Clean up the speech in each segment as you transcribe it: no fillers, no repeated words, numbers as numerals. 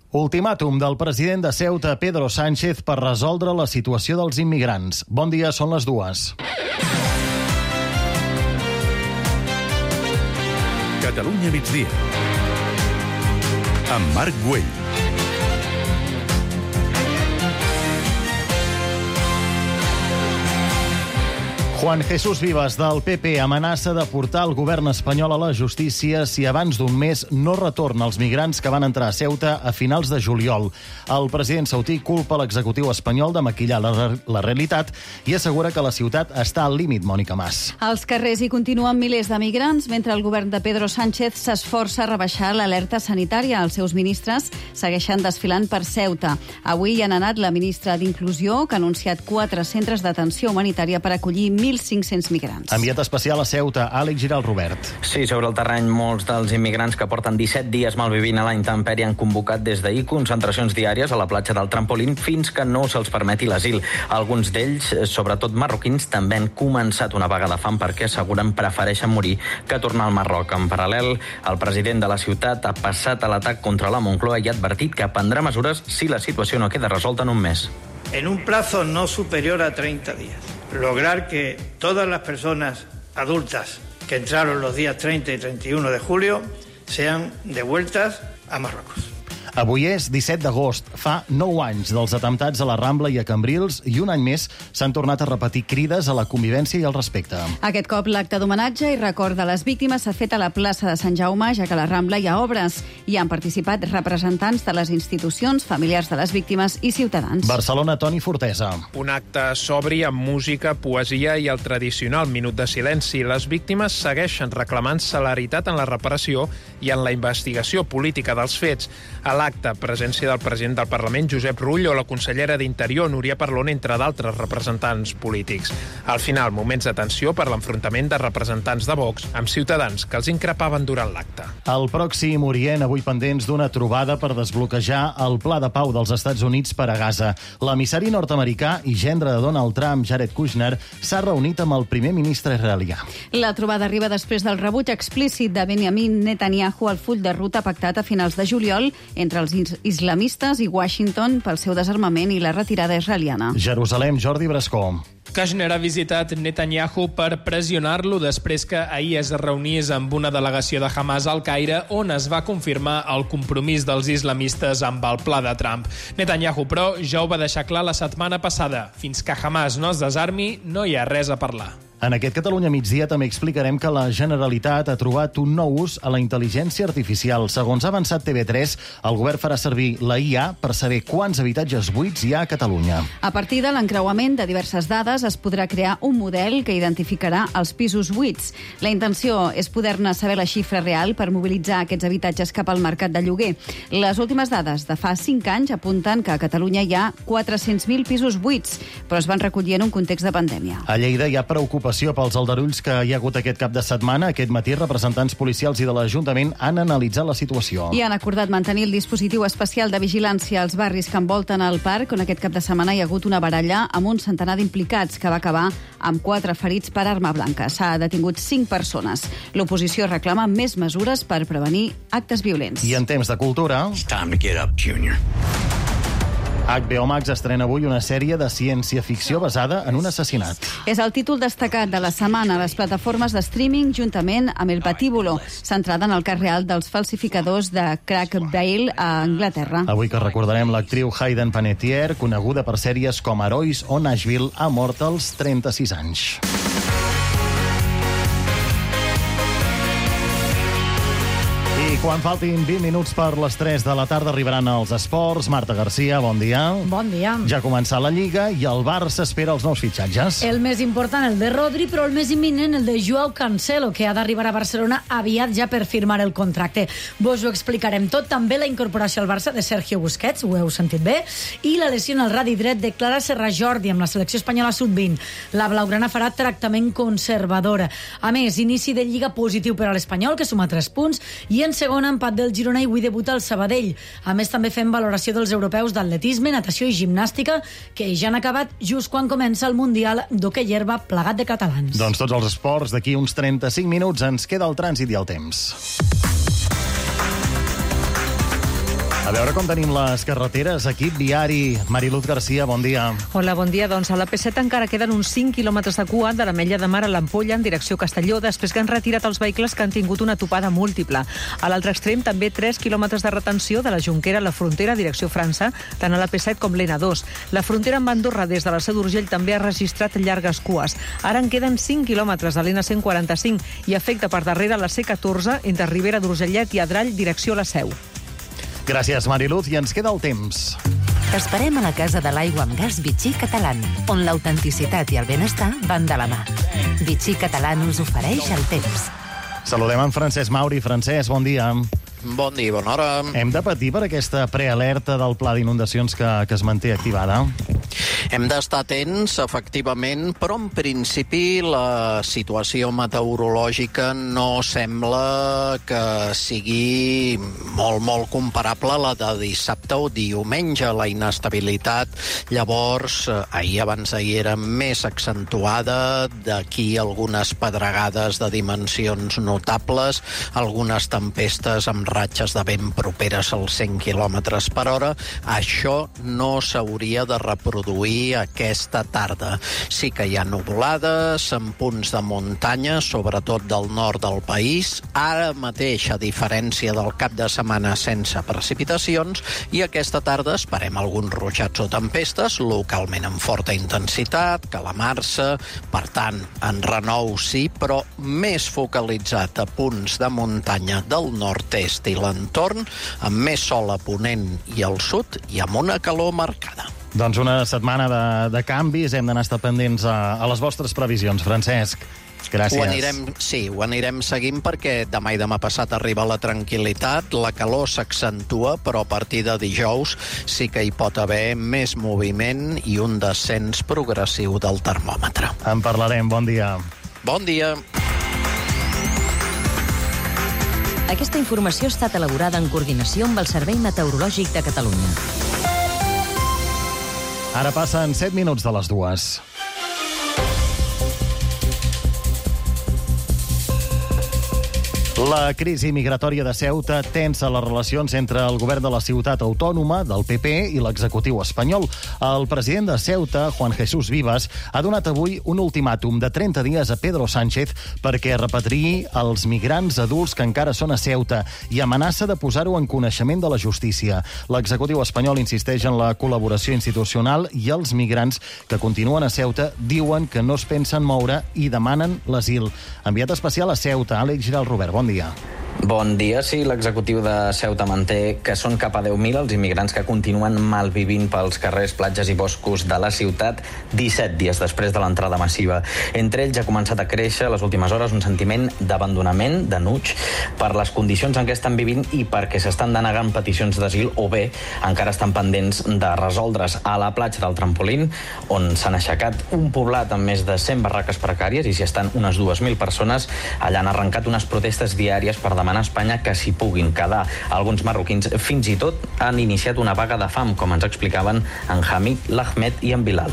Ultimàtum del president de Ceuta, Pedro Sánchez, per resoldre la situació dels immigrants. Bon dia, són les 2. Catalunya migdia. Amb Marc Güell. Juan Jesús Vivas, del PP, amenaça de portar el govern espanyol a la justícia si abans d'un mes no retorna els migrants que van entrar a Ceuta a finals de juliol. El president sautí culpa l'executiu espanyol de maquillar la realitat i assegura que la ciutat està al límit, Mònica Mas. Als carrers hi continuen milers de migrants, mentre el govern de Pedro Sánchez s'esforça a rebaixar l'alerta sanitària. Els seus ministres segueixen desfilant per Ceuta. Avui hi han anat la ministra d'Inclusió, que ha anunciat 4 centres d'atenció humanitària per acollir 1.500 migrants. Enviat especial a Ceuta, Àlex Giral Robert. Sí, sobre el terreny, molts dels immigrants que porten 17 dies malvivint a la intempèrie han convocat des d'ahir concentracions diàries a la platja del Trampolín fins que no se'ls permeti l'asil. Alguns d'ells, sobretot marroquins, també han començat una vaga de fam perquè asseguren prefereixen morir que tornar al Marroc. En paral·lel, el president de la ciutat ha passat a l'atac contra la Moncloa i ha advertit que prendrà mesures si la situació no queda resolta en un mes. En un plazo no superior a 30 días. Lograr que todas las personas adultas que entraron los días 30 y 31 de julio sean devueltas a Marruecos. Avui és 17 d'agost. Fa 9 anys dels atemptats a la Rambla i a Cambrils i un any més s'han tornat a repetir crides a la convivència i al respecte. Aquest cop l'acte d'homenatge i record de les víctimes s'ha fet a la plaça de Sant Jaume, ja que a la Rambla hi ha obres. Hi han participat representants de les institucions, familiars de les víctimes i ciutadans. Barcelona, Toni Fortesa. Un acte sobri amb música, poesia i el tradicional minut de silenci. Les víctimes segueixen reclamant celeritat en la reparació i en la investigació política dels fets. A l'acte, presència del president del Parlament, Josep Rull, o la consellera d'Interior, Núria Parlon, entre d'altres representants polítics. Al final, moments de tensió per l'enfrontament de representants de Vox amb ciutadans que els increpaven durant l'acte. Al Pròxim Orient, avui pendents d'una trobada per desbloquejar el pla de pau dels Estats Units per a Gaza. L'emissari nord-americà i gendre de Donald Trump, Jared Kushner, s'ha reunit amb el primer ministre israelià. La trobada arriba després del rebuig explícit de Benjamin Netanyahu al full de ruta pactat a finals de juliol entre els islamistes i Washington pel seu desarmament i la retirada israeliana. Jerusalem, Jordi Brascó. Kushner ha visitat Netanyahu per pressionar-lo després que ahir es reunís amb una delegació de Hamas al Caire, on es va confirmar el compromís dels islamistes amb el pla de Trump. Netanyahu, però, ja ho va deixar clar la setmana passada. Fins que Hamas no es desarmi, no hi ha res a parlar. En aquest Catalunya migdia també explicarem que la Generalitat ha trobat un nou ús a la intel·ligència artificial. Segons ha avançat TV3, el govern farà servir la IA per saber quants habitatges buits hi ha a Catalunya. A partir de l'encreuament de diverses dades es podrà crear un model que identificarà els pisos buits. La intenció és poder-ne saber la xifra real per mobilitzar aquests habitatges cap al mercat de lloguer. Les últimes dades de fa 5 anys apunten que a Catalunya hi ha 400.000 pisos buits, però es van recollir en un context de pandèmia. A Lleida hi ha preocupació pels aldarulls que hi ha hagut aquest cap de setmana. Aquest matí, representants policials i de l'Ajuntament han analitzat la situació. I han acordat mantenir el dispositiu especial de vigilància als barris que envolten el parc, on aquest cap de setmana hi ha hagut una baralla amb un centenar d'implicats que va acabar amb 4 ferits per arma blanca. S'ha detingut 5 persones. L'oposició reclama més mesures per prevenir actes violents. I en temps de cultura... It's time to get up, Junior. HBO Max estrena avui una sèrie de ciència-ficció basada en un assassinat. És el títol destacat de la setmana a les plataformes de streaming juntament amb El Patíbulo, centrada en el cas real dels falsificadors de crack Bale a Anglaterra. Avui que recordarem l'actriu Hayden Panettiere, coneguda per sèries com Herois o Nashville, ha mort als 36 anys. I quan faltin 20 minuts per les 3 de la tarda arribaran els esports. Marta Garcia, bon dia. Bon dia. Ja ha començat la Lliga i el Barça espera els nous fitxatges. El més important, el de Rodri, però el més imminent, el de Joao Cancelo, que ha d'arribar a Barcelona aviat ja per firmar el contracte. Vos ho explicarem tot. També la incorporació al Barça de Sergio Busquets, ho heu sentit bé, i la lesió en el radi dret de Clara Serra Jordi amb la selecció espanyola sub-20. La blaugrana farà tractament conservador. A més, inici de Lliga positiu per a l'Espanyol, que suma 3 punts, i en segon empat del Girona i avui debuta el Sabadell. A més, també fem valoració dels europeus d'atletisme, natació i gimnàstica, que ja han acabat just quan comença el Mundial d'hoquei herba plegat de catalans. Doncs tots els esports, d'aquí uns 35 minuts ens queda el trànsit i el temps. A veure com tenim les carreteres. Equip viari. Mariluz Garcia, bon dia. Hola, bon dia. Doncs a la P7 encara queden uns 5 quilòmetres de cua de l'Ametlla de Mar a l'Ampolla en direcció Castelló, després que han retirat els vehicles que han tingut una topada múltiple. A l'altre extrem, també 3 quilòmetres de retenció de la Jonquera a la frontera, direcció França, tant a la P7 com l'N2. La frontera amb Andorra des de la Seu d'Urgell també ha registrat llargues cues. Ara en queden 5 quilòmetres de l'N145 i afecta per darrere la C14 entre Ribera d'Urgellet i Adrall, direcció a la Seu. Gràcies, Mariluz, i ens queda el temps. T'esperem a la Casa de l'Aigua amb Gas Vichy Catalán, on l'autenticitat i el benestar van de la mà. Vichy Catalán us ofereix el temps. Saludem en Francesc Mauri. Francesc, bon dia. Bon dia, bona hora. Hem de patir per aquesta prealerta del pla d'inundacions que es manté activada? Hem d'estar atents, efectivament, però en principi la situació meteorològica no sembla que sigui molt comparable a la de dissabte o diumenge. La inestabilitat, llavors, abans d'ahir era més accentuada, d'aquí algunes pedregades de dimensions notables, algunes tempestes amb ratxes de vent properes als 100 km per hora. Això no s'hauria de reproduir aquesta tarda. Sí que hi ha nuvolades en punts de muntanya, sobretot del nord del país. Ara mateix, a diferència del cap de setmana, sense precipitacions, i aquesta tarda esperem alguns ruixats o tempestes, localment amb forta intensitat, calamarsa, per tant, en renou sí, però més focalitzat a punts de muntanya del nord-est i l'entorn, amb més sol a ponent i al sud i amb una calor marcada. Doncs una setmana de canvis. Hem d'anar estar pendents a les vostres previsions. Francesc, gràcies. Ho anirem seguint perquè demà i demà passat arriba la tranquil·litat, la calor s'accentua, però a partir de dijous sí que hi pot haver més moviment i un descens progressiu del termòmetre. En parlarem. Bon dia. Bon dia. Aquesta informació ha estat elaborada en coordinació amb el Servei Meteorològic de Catalunya. Ara passen 7 minuts de les 2. La crisi migratòria de Ceuta tensa les relacions entre el govern de la ciutat autònoma, del PP, i l'executiu espanyol. El president de Ceuta, Juan Jesús Vivas, ha donat avui un ultimàtum de 30 dies a Pedro Sánchez perquè repatriï els migrants adults que encara són a Ceuta i amenaça de posar-ho en coneixement de la justícia. L'executiu espanyol insisteix en la col·laboració institucional i els migrants que continuen a Ceuta diuen que no es pensen moure i demanen l'asil. Enviat especial a Ceuta, Àlex Giral Robert, bon dia. Bon dia. Sí, l'executiu de Ceuta manté que són cap a 10.000 els immigrants que continuen malvivint pels carrers, platges i boscos de la ciutat 17 dies després de l'entrada massiva. Entre ells ha començat a créixer a les últimes hores un sentiment d'abandonament, d'enuig, per les condicions en què estan vivint i perquè s'estan denegant peticions d'asil o bé encara estan pendents de resoldre's. A la platja del Trampolín, on s'han aixecat un poblat amb més de 100 barraques precàries i s'hi estan unes 2.000 persones, allà han arrencat unes protestes diàries per demanar a Espanya que s'hi puguin quedar. Alguns marroquins fins i tot han iniciat una vaga de fam, com ens explicaven en Hamid, l'Ahmed i en Bilal.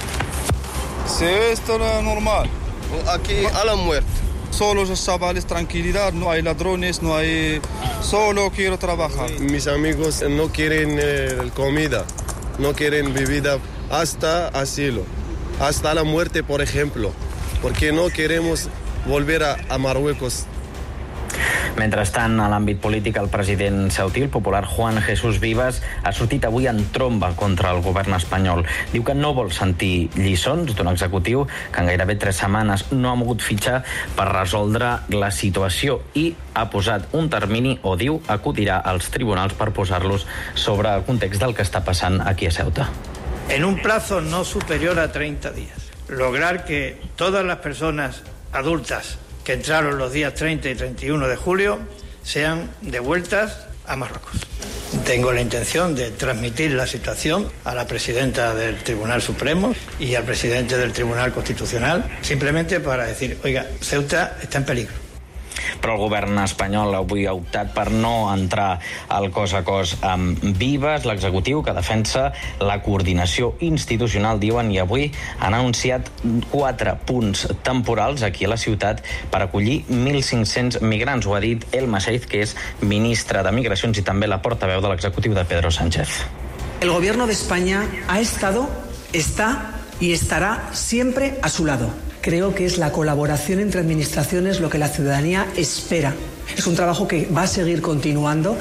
Sí, esto no es normal. Aquí a la muerte. Solo los chavales, tranquilidad, no hay ladrones, no hay... Solo quiero trabajar. Mis amigos no quieren comida, no quieren bebida, hasta asilo, hasta la muerte, por ejemplo, porque no queremos volver a Marruecos. Mentrestant, a l'àmbit polític, el president ceutí, el popular Juan Jesús Vivas, ha sortit avui en tromba contra el govern espanyol. Diu que no vol sentir lliçons d'un executiu que en gairebé 3 setmanes no ha mogut fitxar per resoldre la situació i ha posat un termini, o diu, acudirà als tribunals per posar-los sobre el context del que està passant aquí a Ceuta. En un plazo no superior a 30 días, lograr que todas las personas adultas que entraron los días 30 y 31 de julio sean devueltas a Marruecos. Tengo la intención de transmitir la situación a la presidenta del Tribunal Supremo y al presidente del Tribunal Constitucional, simplemente para decir, oiga, Ceuta está en peligro. però el govern espanyol avui ha optat per no entrar al cos a cos amb Vives. L'executiu, que defensa la coordinació institucional, diuen, i avui han anunciat 4 punts temporals aquí a la ciutat per acollir 1.500 migrants. Ho ha dit Elma Saiz, que és ministra de Migracions i també la portaveu de l'executiu de Pedro Sánchez. El gobierno de España ha estado, está y estará siempre a su lado. Creo que es la colaboración entre administraciones lo que la ciudadanía espera. Es un trabajo que va a seguir continuando.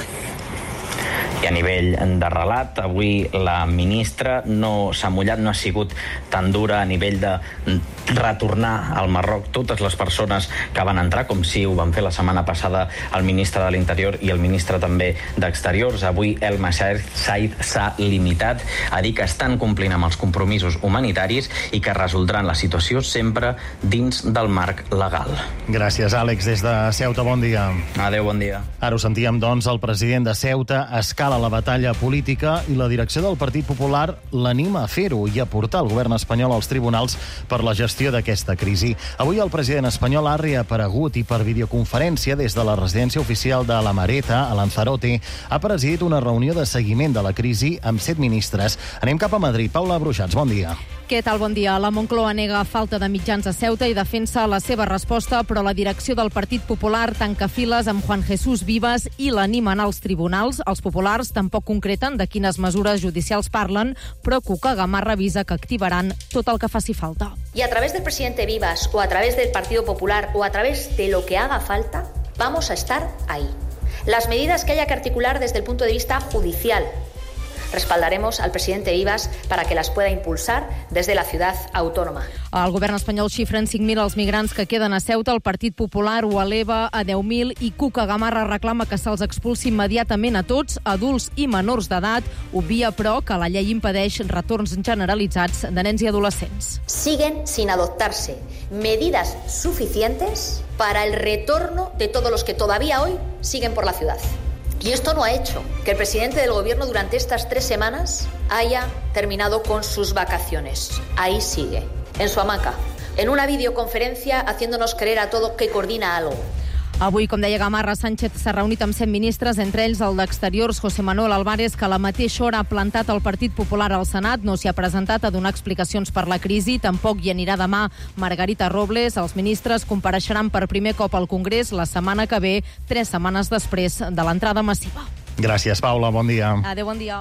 I a nivell de relat, avui la ministra no s'ha mullat, no ha sigut tan dura a nivell de retornar al Marroc totes les persones que van entrar, com si ho van fer la setmana passada el ministre de l'Interior i el ministre també d'Exteriors. Avui Elma Saiz s'ha limitat a dir que estan complint amb els compromisos humanitaris i que resoldran la situació sempre dins del marc legal. Gràcies, Àlex. Des de Ceuta, bon dia. Adéu, bon dia. Ara ho sentíem, doncs, el president de Ceuta escala la batalla política i la direcció del Partit Popular l'anima a fer-ho i a portar el govern espanyol als tribunals per la gestió d'aquesta crisi. Avui el president espanyol ha reaparegut i per videoconferència des de la residència oficial de la Mareta, a Lanzarote, ha presidit una reunió de seguiment de la crisi amb 7 ministres. Anem cap a Madrid. Paula Bruixats, bon dia. Què tal? Bon dia. La Moncloa nega falta de mitjans a Ceuta i defensa la seva resposta, però la direcció del Partit Popular tanca files amb Juan Jesús Vives i l'animen als tribunals. Els populars tampoc concreten de quines mesures judicials parlen, però Cuca Gamarra avisa que activaran tot el que faci falta. Y a través del presidente Vives o a través del Partido Popular o a través de lo que haga falta, vamos a estar ahí. Las medidas que haya que articular desde el punto de vista judicial, respaldaremos al presidente Vives para que las pueda impulsar desde la ciudad autónoma. El govern espanyol xifra en 5.000 els migrants que queden a Ceuta. El Partit Popular ho eleva a 10.000 i Cuca Gamarra reclama que se'ls expulsi immediatament a tots, adults i menors d'edat. Obvia, però, que la llei impedeix retorns generalitzats de nens i adolescents. Siguen sin adoptarse medidas suficientes para el retorno de todos los que todavía hoy siguen por la ciudad. Y esto no ha hecho que el presidente del gobierno durante estas 3 semanas haya terminado con sus vacaciones. Ahí sigue, en su hamaca, en una videoconferencia haciéndonos creer a todos que coordina algo. Avui, com deia Gamarra, Sánchez s'ha reunit amb 100 ministres, entre ells el d'Exteriors, José Manuel Álvarez, que a la mateixa hora ha plantat el Partit Popular al Senat. No s'hi ha presentat a donar explicacions per la crisi. Tampoc hi anirà demà Margarita Robles. Els ministres compareixeran per primer cop al Congrés la setmana que ve, 3 setmanes després de l'entrada massiva. Gràcies, Paula. Bon dia. Adéu, bon dia.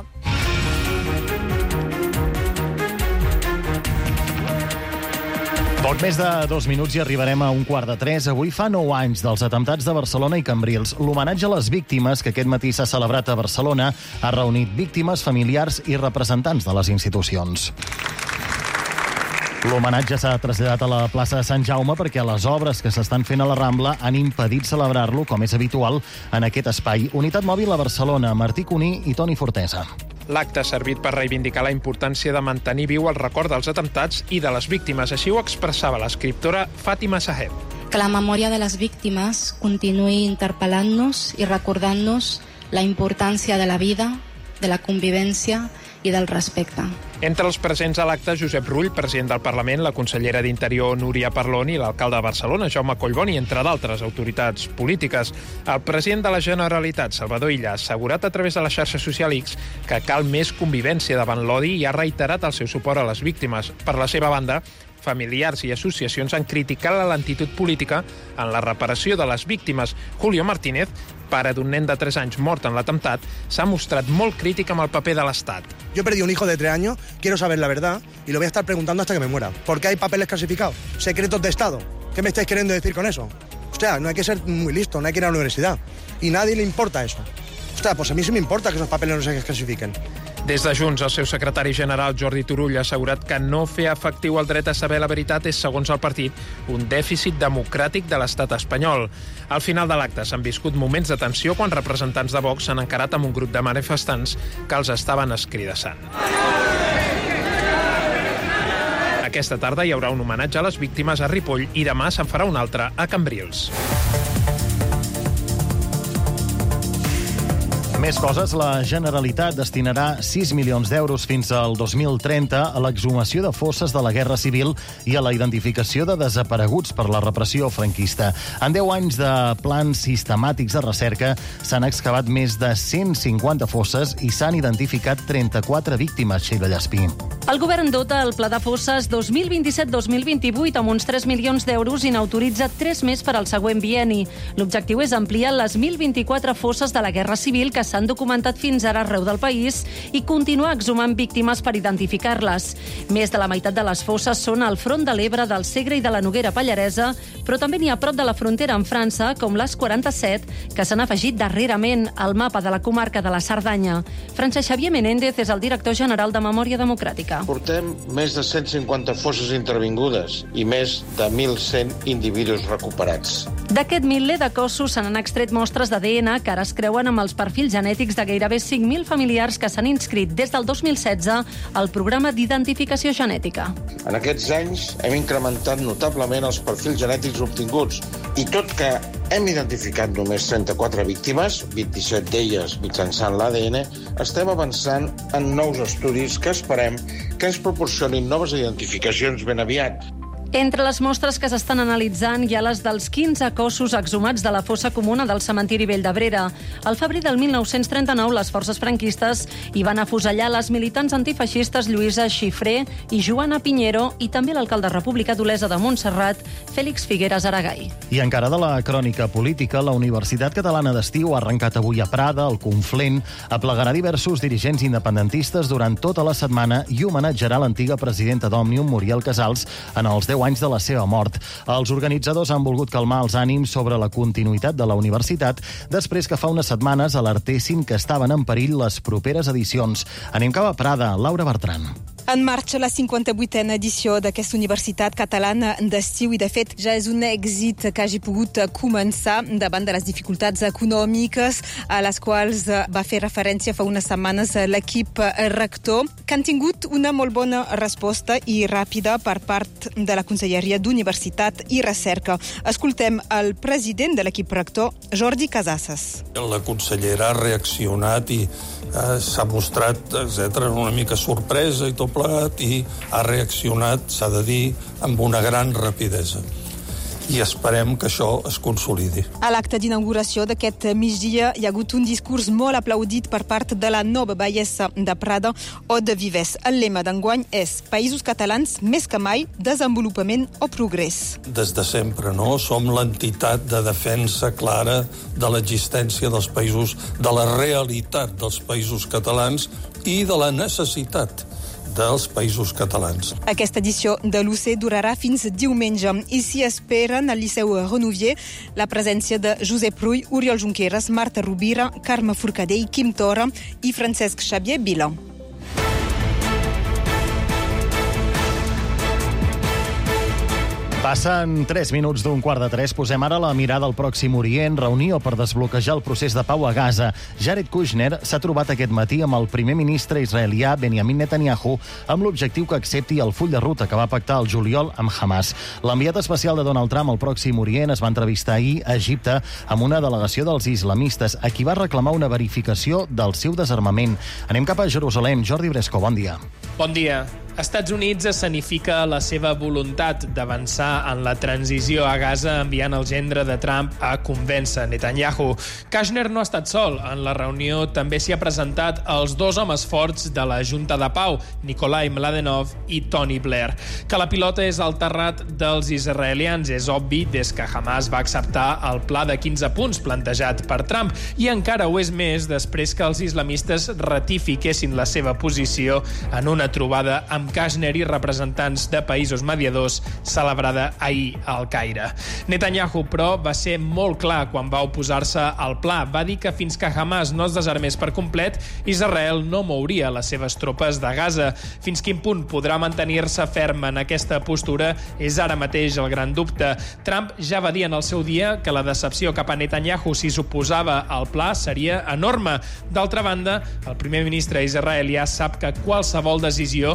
Poc més de 2 minuts i arribarem a 2:45. Avui fa 9 anys dels atemptats de Barcelona i Cambrils. L'homenatge a les víctimes, que aquest matí s'ha celebrat a Barcelona, ha reunit víctimes, familiars i representants de les institucions. L'homenatge s'ha traslladat a la plaça de Sant Jaume perquè les obres que s'estan fent a la Rambla han impedit celebrar-lo, com és habitual, en aquest espai. Unitat Mòbil a Barcelona, Martí Cuní i Toni Fortesa. L'acte ha servit per reivindicar la importància de mantenir viu el record dels atemptats i de les víctimes. Així ho expressava l'escriptora Fàtima Sahed. Que la memòria de les víctimes continuï interpel·lant-nos i recordant-nos la importància de la vida, de la convivència i del respecte. Entre els presents a l'acte, Josep Rull, president del Parlament, la consellera d'Interior Núria Parlon i l'alcalde de Barcelona, Jaume Collboni, entre d'altres autoritats polítiques. El president de la Generalitat, Salvador Illa, ha assegurat a través de la xarxa social X que cal més convivència davant l'odi i ha reiterat el seu suport a les víctimes. Per la seva banda, familiars i associacions han criticat la lentitud política en la reparació de les víctimes. Julio Martínez, pare d'un nen de 3 anys mort en l'atemptat, s'ha mostrat molt crític amb el paper de l'Estat. Yo perdí un hijo de 3 años, quiero saber la verdad y lo voy a estar preguntando hasta que me muera. ¿Por qué hay papeles clasificados? ¿Secretos de Estado? ¿Qué me estáis queriendo decir con eso? Hostia, no hay que ser muy listo, no hay que ir a la universidad. Y nadie le importa eso. Hostia, pues a mí sí me importa que esos papeles no se clasifiquen. Des de Junts, el seu secretari general, Jordi Turull, ha assegurat que no fer efectiu el dret a saber la veritat és, segons el partit, un dèficit democràtic de l'estat espanyol. Al final de l'acte s'han viscut moments de tensió quan representants de Vox s'han encarat amb un grup de manifestants que els estaven escridassant. Aquesta tarda hi haurà un homenatge a les víctimes a Ripoll i demà se'n farà un altre a Cambrils. Més coses, la Generalitat destinarà 6 milions d'euros fins al 2030 a l'exhumació de fosses de la Guerra Civil i a la identificació de desapareguts per la repressió franquista. En 10 anys de plans sistemàtics de recerca s'han excavat més de 150 fosses i s'han identificat 34 víctimes, Sheila Llespí. El govern dota el Pla de Fosses 2027-2028 amb uns 3 milions d'euros i n'autoritza 3 més per al següent bienni. L'objectiu és ampliar les 1.024 fosses de la Guerra Civil que s'han documentat fins ara arreu del país i continuar exhumant víctimes per identificar-les. Més de la meitat de les fosses són al front de l'Ebre, del Segre i de la Noguera Pallaresa, però també n'hi ha a prop de la frontera amb França, com les 47, que s'han afegit darrerament al mapa de la comarca de la Cerdanya. Francesc Xavier Menéndez és el director general de Memòria Democràtica. Portem més de 150 fosses intervingudes i més de 1.100 individus recuperats. D'aquest miler de cossos se n'han extret mostres d'ADN que ara es creuen amb els perfils genètics de gairebé 5.000 familiars que s'han inscrit des del 2016 al programa d'identificació genètica. En aquests anys hem incrementat notablement els perfils genètics obtinguts i tot que hem identificat només 34 víctimes, 27 d'elles mitjançant l'ADN, estem avançant en nous estudis que esperem que ens proporcionin noves identificacions ben aviat. Entre les mostres que s'estan analitzant hi ha les dels 15 cossos exhumats de la fossa comuna del cementiri Vell d'Abrera. Al febrer del 1939, les forces franquistes hi van afusellar les militants antifeixistes Lluïsa Xifré i Joana Piñero i també l'alcalde republicà d'Olesa de Montserrat, Fèlix Figueres Aragai. I encara de la crònica política, la Universitat Catalana d'Estiu ha arrencat avui a Prada, al Conflent, aplegarà diversos dirigents independentistes durant tota la setmana i homenatjarà l'antiga presidenta d'Òmnium, Muriel Casals, en els 10 anys de la seva mort. Els organitzadors han volgut calmar els ànims sobre la continuïtat de la universitat després que fa unes setmanes alertessin que estaven en perill les properes edicions. Anem cap a Prada, Laura Bertran. En marxa la 58a edició d'aquesta Universitat Catalana d'Estiu i, de fet, ja és un èxit que hagi pogut començar davant de les dificultats econòmiques a les quals va fer referència fa unes setmanes l'equip rector, que han tingut una molt bona resposta i ràpida per part de la Conselleria d'Universitat i Recerca. Escoltem el president de l'equip rector, Jordi Casasses. La consellera ha reaccionat i s'ha mostrat, etcètera, una mica sorpresa i tot plegat, i ha reaccionat, s'ha de dir, amb una gran rapidesa. I esperem que això es consolidi. A l'acte d'inauguració d'aquest migdia hi ha hagut un discurs molt aplaudit per part de la nova baiessa de Prada, Ode Vives. El lema d'enguany és Països catalans més que mai, desenvolupament o progrés. Des de sempre, no? Som l'entitat de defensa clara de l'existència dels països, de la realitat dels països catalans i de la necessitat dels països catalans. Aquesta edició de l'UC durarà fins diumenge i s'hi esperen al Liceu Renouvier la presència de Josep Rull, Oriol Junqueras, Marta Rovira, Carme Forcadell, Quim Torra i Francesc Xavier Vila. Passen 3 minuts d'un 2:45. Posem ara la mirada al Pròxim Orient, reunió per desbloquejar el procés de pau a Gaza. Jared Kushner s'ha trobat aquest matí amb el primer ministre israelià Benjamin Netanyahu amb l'objectiu que accepti el full de ruta que va pactar el juliol amb Hamas. L'enviat especial de Donald Trump al Pròxim Orient es va entrevistar ahir a Egipte amb una delegació dels islamistes a qui va reclamar una verificació del seu desarmament. Anem cap a Jerusalem. Jordi Bresco, bon dia. Bon dia. Estats Units escenifica la seva voluntat d'avançar en la transició a Gaza enviant el gendre de Trump a convèncer Netanyahu. Kushner no ha estat sol. En la reunió també s'hi ha presentat els dos homes forts de la Junta de Pau, Nikolai Mladenov i Tony Blair. Que la pilota és al terrat dels israelians és obvi des que Hamas va acceptar el pla de 15 punts plantejat per Trump i encara ho és més després que els islamistes ratifiquessin la seva posició en una trobada amb Kushner i representants de països mediadors celebrada ahir al Caire. Netanyahu, però, va ser molt clar quan va oposar-se al pla. Va dir que fins que Hamas no es desarmés per complet, Israel no mouria les seves tropes de Gaza. Fins quin punt podrà mantenir-se ferm en aquesta postura és ara mateix el gran dubte. Trump ja va dir en el seu dia que la decepció cap a Netanyahu si s'oposava al pla seria enorme. D'altra banda, el primer ministre israelià sap que qualsevol decisió pot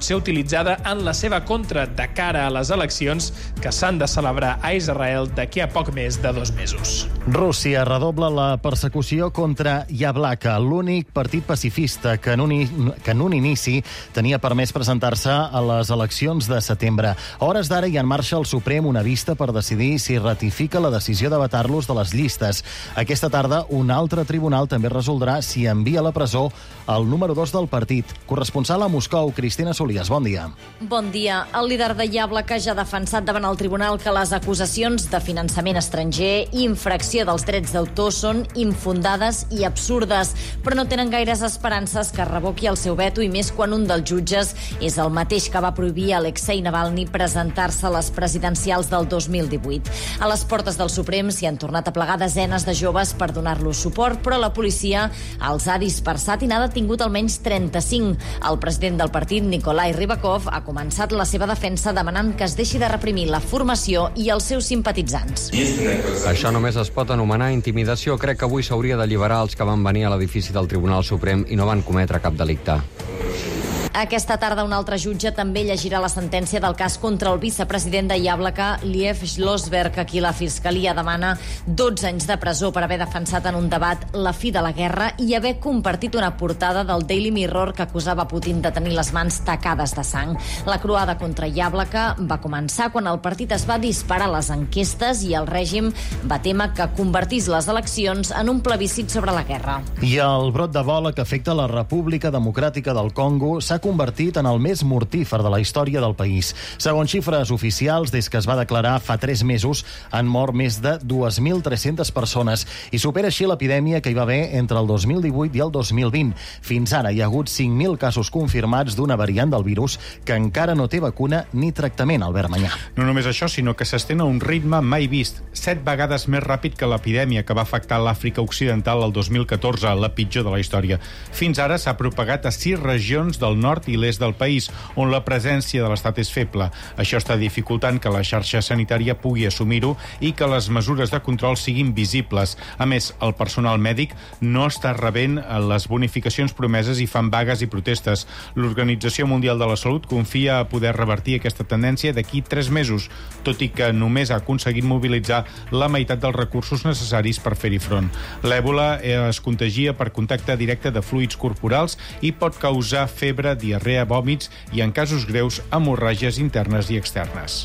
ser utilitzada en la seva contra de cara a les eleccions que s'han de celebrar a Israel d'aquí a poc més de 2 mesos. Rússia redobla la persecució contra Yablaka, l'únic partit pacifista que en un inici tenia permès presentar-se a les eleccions de setembre. A hores d'ara hi ha en marxa al Suprem una vista per decidir si ratifica la decisió de vetar-los de les llistes. Aquesta tarda, un altre tribunal també resoldrà si envia a la presó el número 2 del partit. Corresponsal a Moscou, Cristina Solias, bon dia. Bon dia. El líder de Yablaka ja ha defensat davant el tribunal que les acusacions de finançament estranger i infracció dels drets d'autor són infundades i absurdes, però no tenen gaires esperances que revoqui el seu veto, i més quan un dels jutges és el mateix que va prohibir a Alexei Navalny presentar-se a les presidencials del 2018. A les portes del Suprem s'hi han tornat a plegar desenes de joves per donar-los suport, però la policia els ha dispersat i n'ha detingut almenys 35. El president del partit, Nikolai Rybakov, ha començat la seva defensa demanant que es deixi de reprimir la formació i els seus simpatitzants. Això només es pot anomenar intimidació. Crec que avui s'hauria d'alliberar els que van venir a l'edifici del Tribunal Suprem i no van cometre cap delicte. Aquesta tarda un altre jutge també llegirà la sentència del cas contra el vicepresident de Yablaka, Liev Schlossberg, a qui la Fiscalia demana 12 anys de presó per haver defensat en un debat la fi de la guerra i haver compartit una portada del Daily Mirror que acusava Putin de tenir les mans tacades de sang. La croada contra Yablaka va començar quan el partit es va disparar a les enquestes i el règim va témer que convertís les eleccions en un plebiscit sobre la guerra. I el brot d'Ebola que afecta la República Democràtica del Congo s'ha convertit en el més mortífer de la història del país. Segons xifres oficials, des que es va declarar fa 3 mesos, han mort més de 2.300 persones i supera així l'epidèmia que hi va haver entre el 2018 i el 2020. Fins ara hi ha hagut 5.000 casos confirmats d'una variant del virus que encara no té vacuna ni tractament, Albert Manyà. No només això, sinó que s'estén a un ritme mai vist, 7 vegades més ràpid que l'epidèmia que va afectar l'Àfrica Occidental el 2014, la pitjor de la història. Fins ara s'ha propagat a 6 regions del nord i l'est del país, on la presència de l'Estat és feble. Això està dificultant que la xarxa sanitària pugui assumir-ho i que les mesures de control siguin visibles. A més, el personal mèdic no està rebent les bonificacions promeses i fan vagues i protestes. L'Organització Mundial de la Salut confia a poder revertir aquesta tendència d'aquí 3 mesos, tot i que només ha aconseguit mobilitzar la meitat dels recursos necessaris per fer-hi front. L'èbola es contagia per contacte directe de fluids corporals i pot causar febre, diarrea, vòmits i, en casos greus, hemorràgies internes i externes.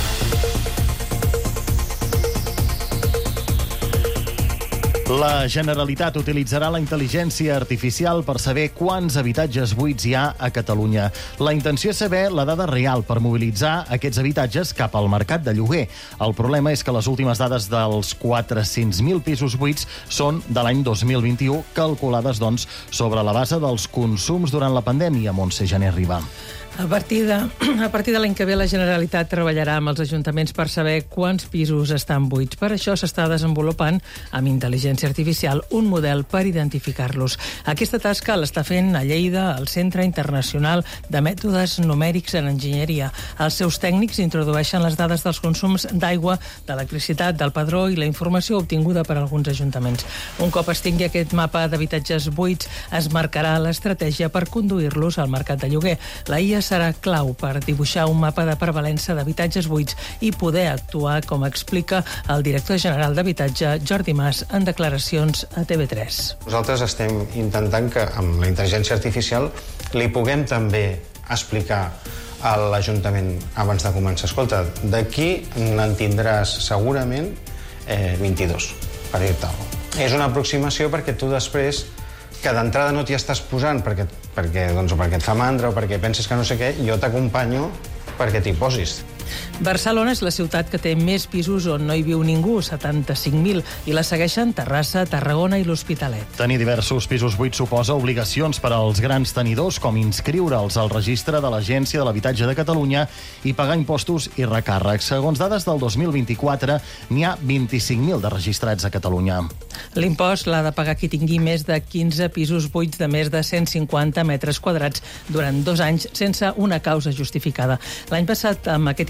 La Generalitat utilitzarà la intel·ligència artificial per saber quants habitatges buits hi ha a Catalunya. La intenció és saber la dada real per mobilitzar aquests habitatges cap al mercat de lloguer. El problema és que les últimes dades dels 400.000 pisos buits són de l'any 2021, calculades, doncs, sobre la base dels consums durant la pandèmia. Montse Jané Riba. A partir de l'any que ve, la Generalitat treballarà amb els ajuntaments per saber quants pisos estan buits. Per això s'està desenvolupant, amb intel·ligència artificial, un model per identificar-los. Aquesta tasca l'està fent a Lleida el Centre Internacional de Mètodes Numèrics en Enginyeria. Els seus tècnics introdueixen les dades dels consums d'aigua, d'electricitat, del padró i la informació obtinguda per alguns ajuntaments. Un cop es tingui aquest mapa d'habitatges buits, es marcarà l'estratègia per conduir-los al mercat de lloguer. La IA serà clau per dibuixar un mapa de prevalença d'habitatges buits i poder actuar, com explica el director general d'Habitatge, Jordi Mas, en declaracions a TV3. Nosaltres estem intentant que amb la intel·ligència artificial li puguem també explicar a l'Ajuntament abans de començar. Escolta, d'aquí n'en tindràs segurament 22, per dir-te alguna cosa. És una aproximació perquè tu després, que d'entrada no t'hi estàs posant perquè et fa mandra o perquè penses que no sé què, jo t'acompanyo perquè t'hi posis. Barcelona és la ciutat que té més pisos on no hi viu ningú, 75.000, i la segueixen Terrassa, Tarragona i l'Hospitalet. Tenir diversos pisos buits suposa obligacions per als grans tenidors, com inscriure'ls al registre de l'Agència de l'Habitatge de Catalunya i pagar impostos i recàrrecs. Segons dades del 2024, n'hi ha 25.000 de registrats a Catalunya. L'impost l'ha de pagar qui tingui més de 15 pisos buits de més de 150 metres quadrats durant 2 anys sense una causa justificada. L'any passat, amb aquest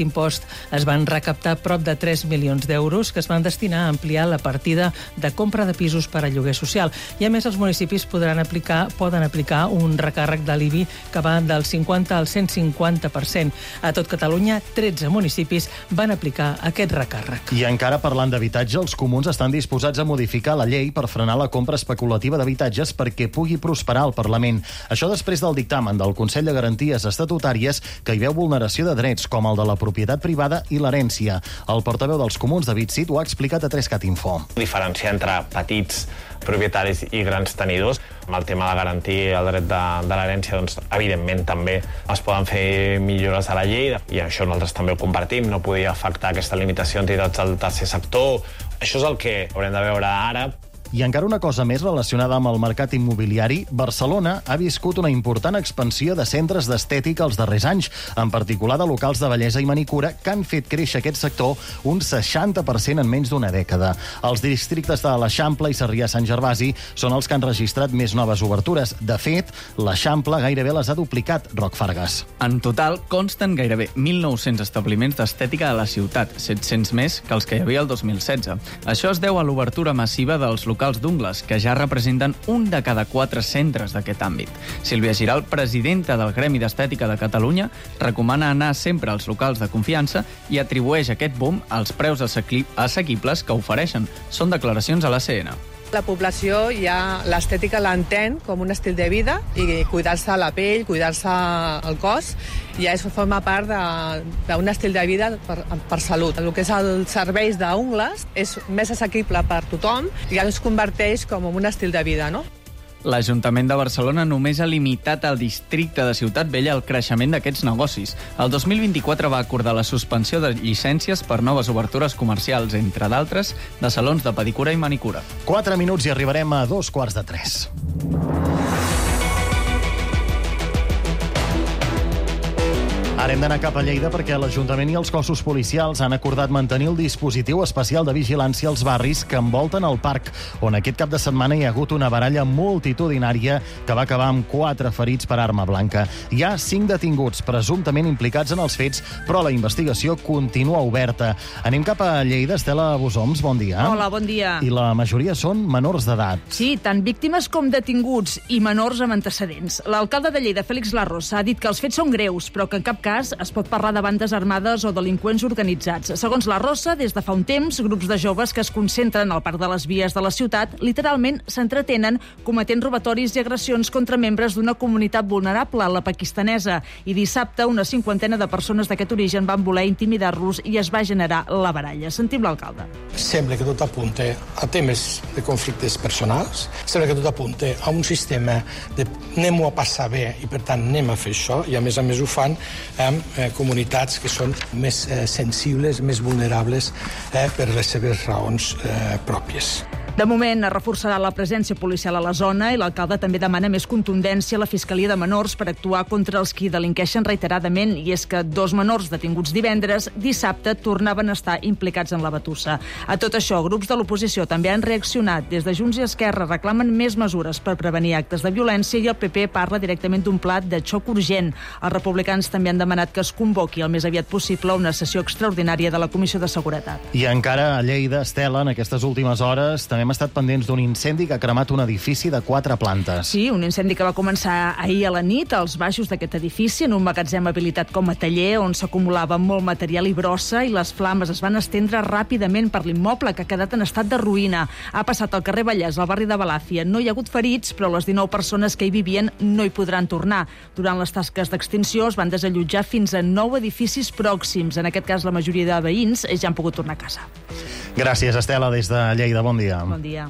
impost es van recaptar prop de 3 milions d'euros que es van destinar a ampliar la partida de compra de pisos per a lloguer social. I a més els municipis poden aplicar un recàrrec de l'IBI que va del 50 al 150%. A tot Catalunya, 13 municipis van aplicar aquest recàrrec. I encara parlant d'habitatge, els comuns estan disposats a modificar la llei per frenar la compra especulativa d'habitatges perquè pugui prosperar al Parlament. Això després del dictamen del Consell de Garanties Estatutàries que hi veu vulneració de drets com el de la propietat privada i l'herència. El portaveu dels comuns, David Cid, ho ha explicat a 3cat Info. Diferenciar entre petits propietaris i grans tenidors. Amb el tema de garantir el dret de l'herència, doncs, evidentment, també es poden fer millores a la llei i això nosaltres també ho compartim. No podia afectar aquesta limitació a entitats del tercer sector. Això és el que haurem de veure ara. I encara una cosa més relacionada amb el mercat immobiliari, Barcelona ha viscut una important expansió de centres d'estètica els darrers anys, en particular de locals de bellesa i manicura, que han fet créixer aquest sector un 60% en menys d'una dècada. Els districtes de l'Eixample i Sarrià-Sant Gervasi són els que han registrat més noves obertures. De fet, l'Eixample gairebé les ha duplicat, Roc Fargas. En total, consten gairebé 1.900 establiments d'estètica a la ciutat, 700 més que els que hi havia el 2016. Això es deu a l'obertura massiva dels locals d'ungles, que ja representen un de cada 4 centres d'aquest àmbit. Sílvia Giral, presidenta del Gremi d'Estètica de Catalunya, recomana anar sempre als locals de confiança i atribueix aquest boom als preus assequibles que ofereixen. Són declaracions a la CNN. La població ja l'estètica l'entén com un estil de vida i cuidar-se la pell, cuidar-se el cos, ja forma part d'un estil de vida per salut. El que és els serveis d'ungles és més assequible per tothom i ja es converteix com un estil de vida, no? L'Ajuntament de Barcelona només ha limitat al districte de Ciutat Vella el creixement d'aquests negocis. El 2024 va acordar la suspensió de llicències per noves obertures comercials, entre d'altres, de salons de pedicura i manicura. 4 minuts i arribarem a 2:45. Ara hem d'anar cap a Lleida perquè l'Ajuntament i els cossos policials han acordat mantenir el dispositiu especial de vigilància als barris que envolten el parc, on aquest cap de setmana hi ha hagut una baralla multitudinària que va acabar amb 4 ferits per arma blanca. Hi ha 5 detinguts presumptament implicats en els fets, però la investigació continua oberta. Anem cap a Lleida. Estela Bosoms, bon dia. Hola, bon dia. I la majoria són menors d'edat. Sí, tant víctimes com detinguts i menors amb antecedents. L'alcalde de Lleida, Félix Larrosa, ha dit que els fets són greus, però que en cap cas es pot parlar de bandes armades o delinqüents organitzats. Segons la Rosa, des de fa un temps, grups de joves que es concentren al parc de les vies de la ciutat literalment s'entretenen cometent robatoris i agressions contra membres d'una comunitat vulnerable, la pakistanesa. I dissabte una 50ena de persones d'aquest origen van voler intimidar-los i es va generar la baralla. Sentim l'alcalde. Sembla que tot apunta a temes de conflictes personals, sembla que tot apunta a un sistema de anem-ho a passar bé i per tant anem a fer això, i a més ho fan amb comunitats que són més sensibles, més vulnerables per les seves raons pròpies. De moment es reforçarà la presència policial a la zona i l'alcalde també demana més contundència a la Fiscalia de Menors per actuar contra els qui delinqueixen reiteradament, i és que 2 menors detinguts divendres, dissabte tornaven a estar implicats en la batussa. A tot això, grups de l'oposició també han reaccionat. Des de Junts i Esquerra reclamen més mesures per prevenir actes de violència i el PP parla directament d'un pla de xoc urgent. Els republicans també han demanat que es convoqui el més aviat possible una sessió extraordinària de la Comissió de Seguretat. I encara a Lleida, Estela, en aquestes últimes hores també hem estat pendents d'un incendi que ha cremat un edifici de 4 plantes. Sí, un incendi que va començar ahir a la nit als baixos d'aquest edifici, en un magatzem habilitat com a taller, on s'acumulava molt material i brossa, i les flames es van estendre ràpidament per l'immoble, que ha quedat en estat de ruïna. Ha passat al carrer Vallès, al barri de Balàfia. No hi ha hagut ferits, però les 19 persones que hi vivien no hi podran tornar. Durant les tasques d'extinció es van desallotjar fins a 9 edificis pròxims. En aquest cas, la majoria de veïns ja han pogut tornar a casa. Gràcies, Estela, des de Lleida. Bon dia. Bon dia.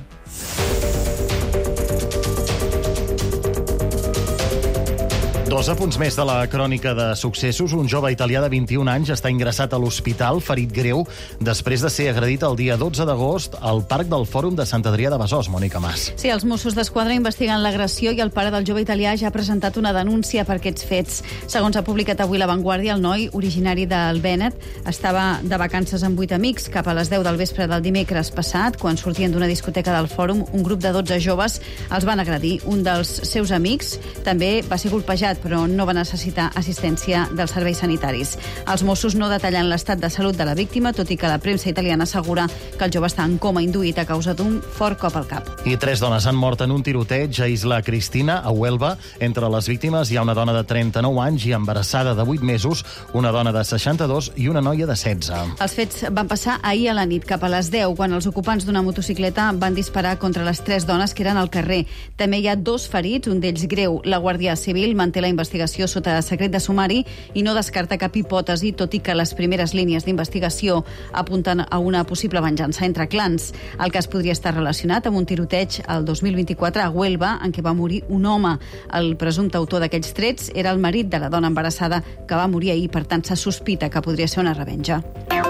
Dos apunts més de la crònica de successos. Un jove italià de 21 anys està ingressat a l'hospital, ferit greu, després de ser agredit el dia 12 d'agost al Parc del Fòrum de Sant Adrià de Besòs. Mònica Mas. Sí, els Mossos d'Esquadra investiguen l'agressió i el pare del jove italià ja ha presentat una denúncia per aquests fets. Segons ha publicat avui La Vanguardia, el noi, originari del Bennett, estava de vacances amb 8 amics. Cap a les 10 del vespre del dimecres passat, quan sortien d'una discoteca del Fòrum, un grup de 12 joves els van agredir. Un dels seus amics també va ser colpejat, però no va necessitar assistència dels serveis sanitaris. Els Mossos no detallen l'estat de salut de la víctima, tot i que la premsa italiana assegura que el jove està en coma induït a causa d'un fort cop al cap. I 3 dones han mort en un tiroteig a Isla Cristina, a Huelva. Entre les víctimes hi ha una dona de 39 anys i embarassada de 8 mesos, una dona de 62 i una noia de 16. Els fets van passar ahir a la nit, cap a les 10, quan els ocupants d'una motocicleta van disparar contra les 3 dones que eren al carrer. També hi ha 2 ferits, un d'ells greu. La Guàrdia Civil manté la investigació sota secret de sumari i no descarta cap hipòtesi, tot i que les primeres línies d'investigació apunten a una possible venjança entre clans. El cas podria estar relacionat amb un tiroteig el 2024 a Huelva, en què va morir un home. El presumpte autor d'aquells trets era el marit de la dona embarassada que va morir ahir, per tant se sospita que podria ser una revenja.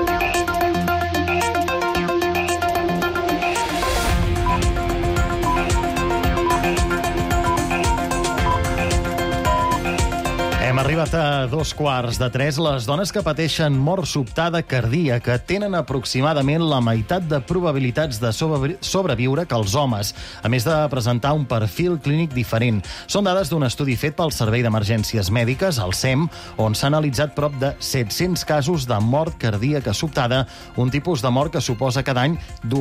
Hem arribat a 2:15. Les dones que pateixen mort sobtada cardíaca tenen aproximadament la meitat de probabilitats de sobreviure que els homes, a més de presentar un perfil clínic diferent. Són dades d'un estudi fet pel Servei d'Emergències Mèdiques, el SEM, on s'ha analitzat prop de 700 casos de mort cardíaca sobtada, un tipus de mort que suposa cada any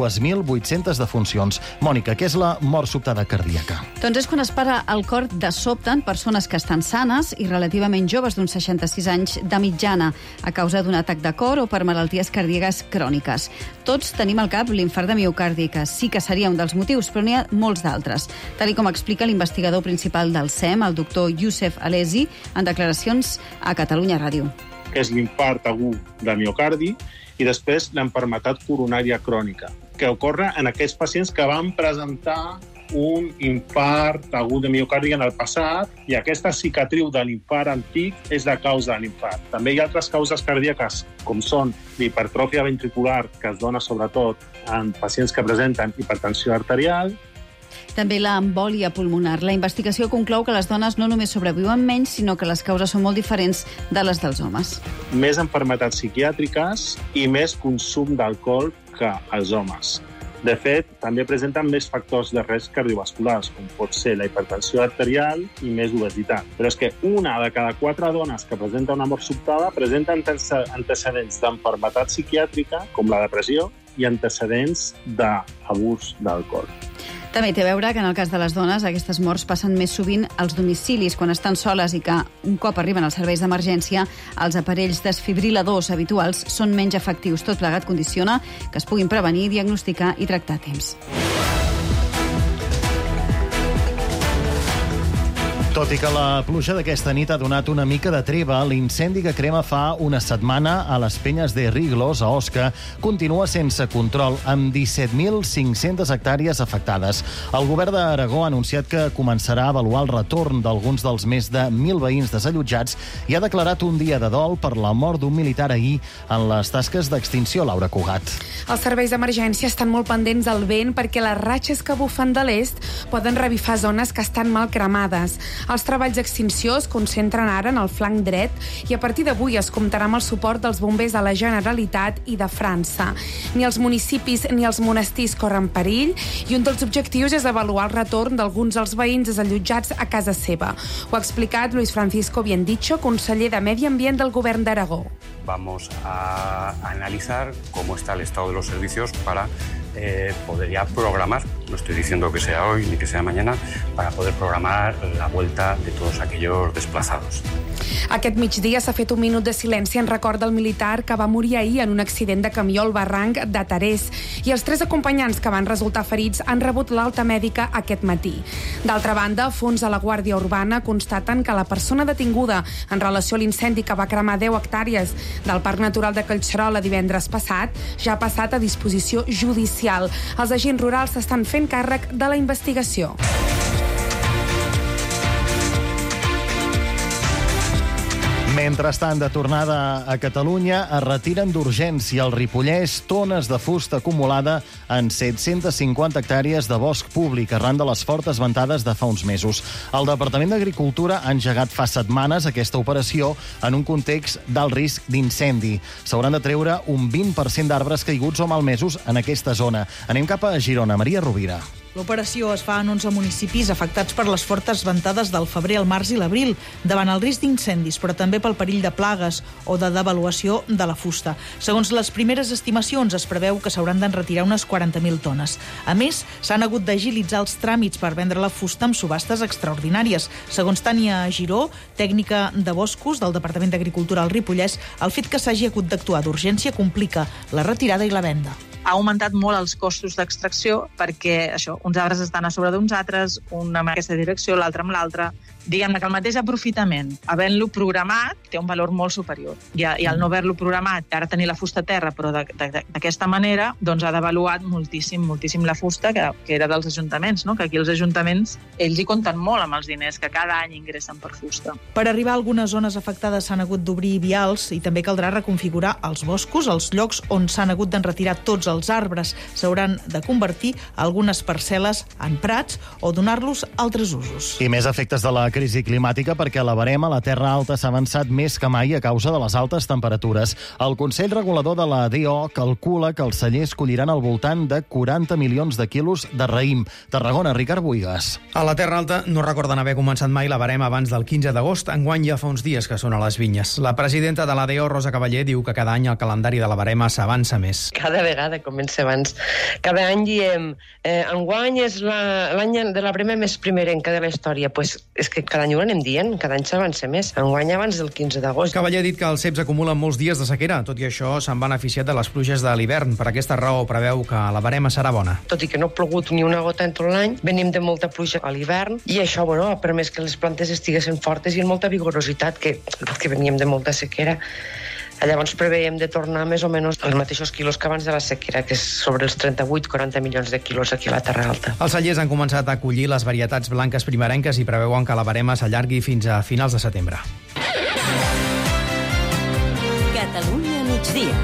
2.800 defuncions. Mònica, què és la mort sobtada cardíaca? Doncs és quan es para el cor de sobte en persones que estan sanes i relativament joves, d'uns 66 anys de mitjana, a causa d'un atac de cor o per malalties cardíaques cròniques. Tots tenim al cap l'infart de miocardi, que sí que seria un dels motius, però n'hi ha molts d'altres. Tal com explica l'investigador principal del SEM, el doctor Youssef Alesi, en declaracions a Catalunya Ràdio. Que és l'infart agut de miocardi i després l'enfermetat coronària crònica, que ocorre en aquells pacients que van presentar un infart agut de miocardi en el passat i aquesta cicatriu de l'infart antic és la causa de l'infart. També hi ha altres causes cardíaques, com són l'hipertròfia ventricular, que es dona sobretot en pacients que presenten hipertensió arterial. També l'embòlia pulmonar. La investigació conclou que les dones no només sobreviuen menys, sinó que les causes són molt diferents de les dels homes. Més malalties psiquiàtriques i més consum d'alcohol que els homes. De fet, també presenten més factors de risc cardiovasculars, com pot ser la hipertensió arterial i més obesitat. Però és que una de cada 4 dones que presenta una mort sobtada presenta antecedents d'enfermetat psiquiàtrica, com la depressió, i antecedents d'abús d'alcohol. També té a veure que en el cas de les dones aquestes morts passen més sovint als domicilis quan estan soles i que un cop arriben als serveis d'emergència els aparells desfibriladors habituals són menys efectius. Tot plegat condiciona que es puguin prevenir, diagnosticar i tractar a temps. Tot i que la pluja d'aquesta nit ha donat una mica de treva, l'incendi que crema fa una setmana a les Penyes de Riglos, a Osca, continua sense control, amb 17.500 hectàrees afectades. El govern d'Aragó ha anunciat que començarà a avaluar el retorn d'alguns dels més de 1.000 veïns desallotjats i ha declarat un dia de dol per la mort d'un militar ahir en les tasques d'extinció. Laura Cugat. Els serveis d'emergència estan molt pendents del vent perquè les ratxes que bufen de l'est poden revifar zones que estan mal cremades. Els treballs d'extinció es concentren ara en el flanc dret i a partir d'avui es comptarà amb el suport dels bombers de la Generalitat i de França. Ni els municipis ni els monestirs corren perill i un dels objectius és avaluar el retorn d'alguns dels veïns desallotjats a casa seva. Ho ha explicat Luis Francisco Biendicho, conseller de Medi Ambient del Govern d'Aragó. Vamos a analizar cómo está el estado de los servicios para poder ya programar, no estoy diciendo que sea hoy ni que sea mañana, para poder programar la vuelta de todos aquellos desplazados. Aquest migdia s'ha fet un minut de silenci en record del militar que va morir ahir en un accident de camió al barranc de Terès i els 3 acompanyants que van resultar ferits han rebut l'alta mèdica aquest matí. D'altra banda, fons de la Guàrdia Urbana constaten que la persona detinguda en relació a l'incendi que va cremar 10 hectàrees del Parc Natural de Collserola divendres passat ja ha passat a disposició judicial. Els agents rurals s'estan fent càrrec de la investigació. Mentrestant, de tornada a Catalunya, es retiren d'urgència al Ripollès tones de fusta acumulada en 750 hectàrees de bosc públic arran de les fortes ventades de fa uns mesos. El Departament d'Agricultura ha engegat fa setmanes aquesta operació en un context d'alt risc d'incendi. S'hauran de treure un 20% d'arbres caiguts o malmesos en aquesta zona. Anem cap a Girona. Maria Rovira. L'operació es fa en 11 municipis afectats per les fortes ventades del febrer, el març i l'abril, davant el risc d'incendis, però també pel perill de plagues o de devaluació de la fusta. Segons les primeres estimacions, es preveu que s'hauran d'enretirar unes 40.000 tones. A més, s'han hagut d'agilitzar els tràmits per vendre la fusta amb subhastes extraordinàries. Segons Tània Giró, tècnica de boscos del Departament d'Agricultura al Ripollès, el fet que s'hagi hagut d'actuar d'urgència complica la retirada i la venda. Ha augmentat molt els costos d'extracció perquè uns arbres estan a sobre d'uns altres, un en aquesta direcció, l'altre amb l'altre. Diguem-ne que el mateix aprofitament, havent-lo programat, té un valor molt superior. I al no haver-lo programat, ara tenir la fusta a terra, però d'aquesta manera, doncs ha devaluat moltíssim la fusta que era dels ajuntaments, no? Que aquí els ajuntaments, ells hi compten molt amb els diners que cada any ingressen per fusta. Per arribar a algunes zones afectades s'han hagut d'obrir vials i també caldrà reconfigurar els boscos, els llocs on s'han hagut d'enretirar tots els arbres. S'hauran de convertir algunes parcel·les en prats o donar-los altres usos. I més efectes de la crisi climàtica perquè a la Verema la Terra Alta s'ha avançat més que mai a causa de les altes temperatures. El Consell Regulador de la DO calcula que els cellers colliran al voltant de 40 milions de quilos de raïm. Tarragona, Ricard Buigas. A la Terra Alta no recorden haver començat mai la Verema abans del 15 d'agost. Enguany ja fa uns dies que són a les vinyes. La presidenta de la DO, Rosa Cavaller, diu que cada any el calendari de la Verema s'avança més. Cada vegada comença abans. Cada any diem enguany és l'any de la Verema més primerenca de la història. Pues és que cada any ho anem dient, cada any s'avança més. Enguany abans del 15 d'agost. Cavaller ha dit que els ceps acumulen molts dies de sequera. Tot i això, s'han beneficiat de les pluges de l'hivern. Per aquesta raó preveu que la Verema serà bona. Tot i que no ha plogut ni una gota en tot l'any, venim de molta pluja a l'hivern i això ha permès que les plantes estiguessin fortes i amb molta vigorositat, que veníem de molta sequera. Llavors preveiem de tornar més o menys els mateixos quilos que abans de la sequera, que és sobre els 38-40 milions de quilos aquí a la Terra Alta. Els cellers han començat a acollir les varietats blanques primerenques i preveuen que la Verema s'allargui fins a finals de setembre. Catalunya migdia.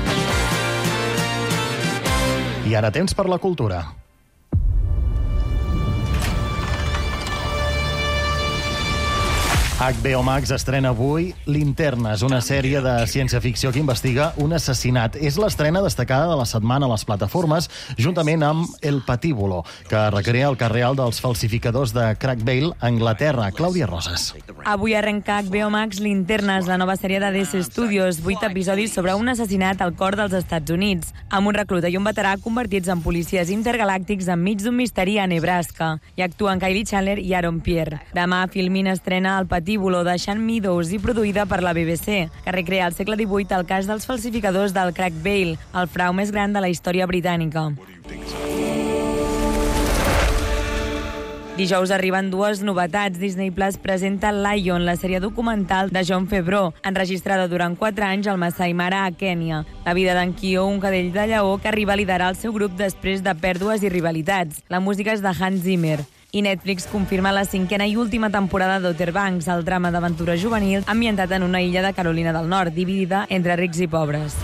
I ara temps per la cultura. HBO Max estrena avui Linternes, una sèrie de ciència-ficció que investiga un assassinat. És l'estrena destacada de la setmana a les plataformes, juntament amb El Patíbulo, que recrea el cas real dels falsificadors de Crackvale, Anglaterra. Clàudia Roses. Avui arrenca HBO Max Linternes, la nova sèrie de DC Studios, 8 episodis sobre un assassinat al cor dels Estats Units, amb un recluta i un veterà convertits en policies intergalàctics enmig d'un misteri a Nebraska. Hi actuen Kylie Chandler i Aaron Pierre. Demà Filmin estrena El Patíbulo, de Sean Meadows i produïda per la BBC, que recrea al segle XVIII el cas dels falsificadors del Crackvale, el frau més gran de la història britànica. Dijous arriben dues novetats. Disney Plus presenta Lion, la sèrie documental de Jon Favreau, enregistrada durant 4 anys al Masai Mara, a Kènia. La vida d'en Kyo, un cadell de lleó que arriba a liderar el seu grup després de pèrdues i rivalitats. La música és de Hans Zimmer. I Netflix confirma la 5a i última temporada d'Outer Banks, el drama d'aventura juvenil ambientat en una illa de Carolina del Nord, dividida entre rics i pobres.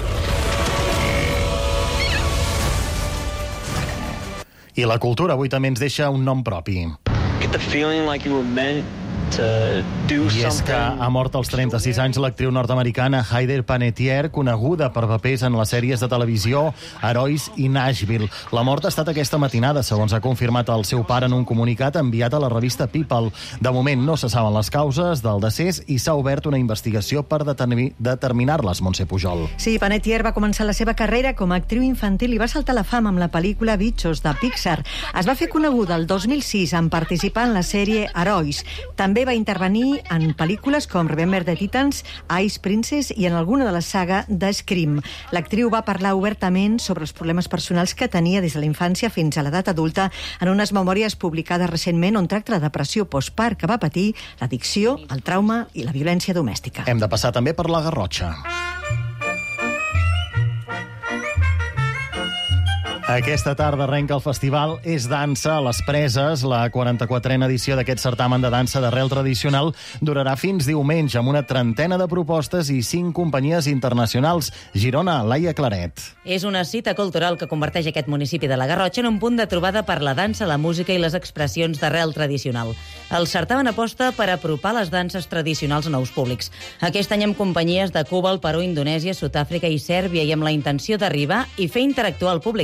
I la cultura avui també ens deixa un nom propi. Get the feeling like you were meant to do something. I és que ha mort als 36 anys l'actriu nord-americana Heather Panettiere, coneguda per papers en les sèries de televisió Herois i Nashville. La mort ha estat aquesta matinada, segons ha confirmat el seu pare en un comunicat enviat a la revista People. De moment no se saben les causes del decés i s'ha obert una investigació per determinar-les, Montse Pujol. Sí, Panettiere va començar la seva carrera com a actriu infantil i va saltar a la fama amb la pel·lícula Bichos, de Pixar. Es va fer coneguda el 2006 en participar en la sèrie Herois. També va intervenir en pel·lícules com Remember the Titans, Ice Princess i en alguna de la saga de Scream. L'actriu va parlar obertament sobre els problemes personals que tenia des de la infància fins a l'edat adulta en unes memòries publicades recentment on tracta la depressió postpart que va patir, l'addicció, el trauma i la violència domèstica. Hem de passar també per la Garrotxa. Aquesta tarda arrenca el festival És Dansa a les Preses. La 44a edició d'aquest certamen de dansa d'arrel tradicional durarà fins diumenge amb una trentena de propostes i 5 companyies internacionals. Girona, Laia Claret. És una cita cultural que converteix aquest municipi de la Garrotxa en un punt de trobada per la dansa, la música i les expressions d'arrel tradicional. El certamen aposta per apropar les danses tradicionals a nous públics. Aquest any amb companyies de Cuba, el Perú, Indonèsia, Sud-àfrica i Sèrbia i amb la intenció d'arribar i fer interactuar el públic.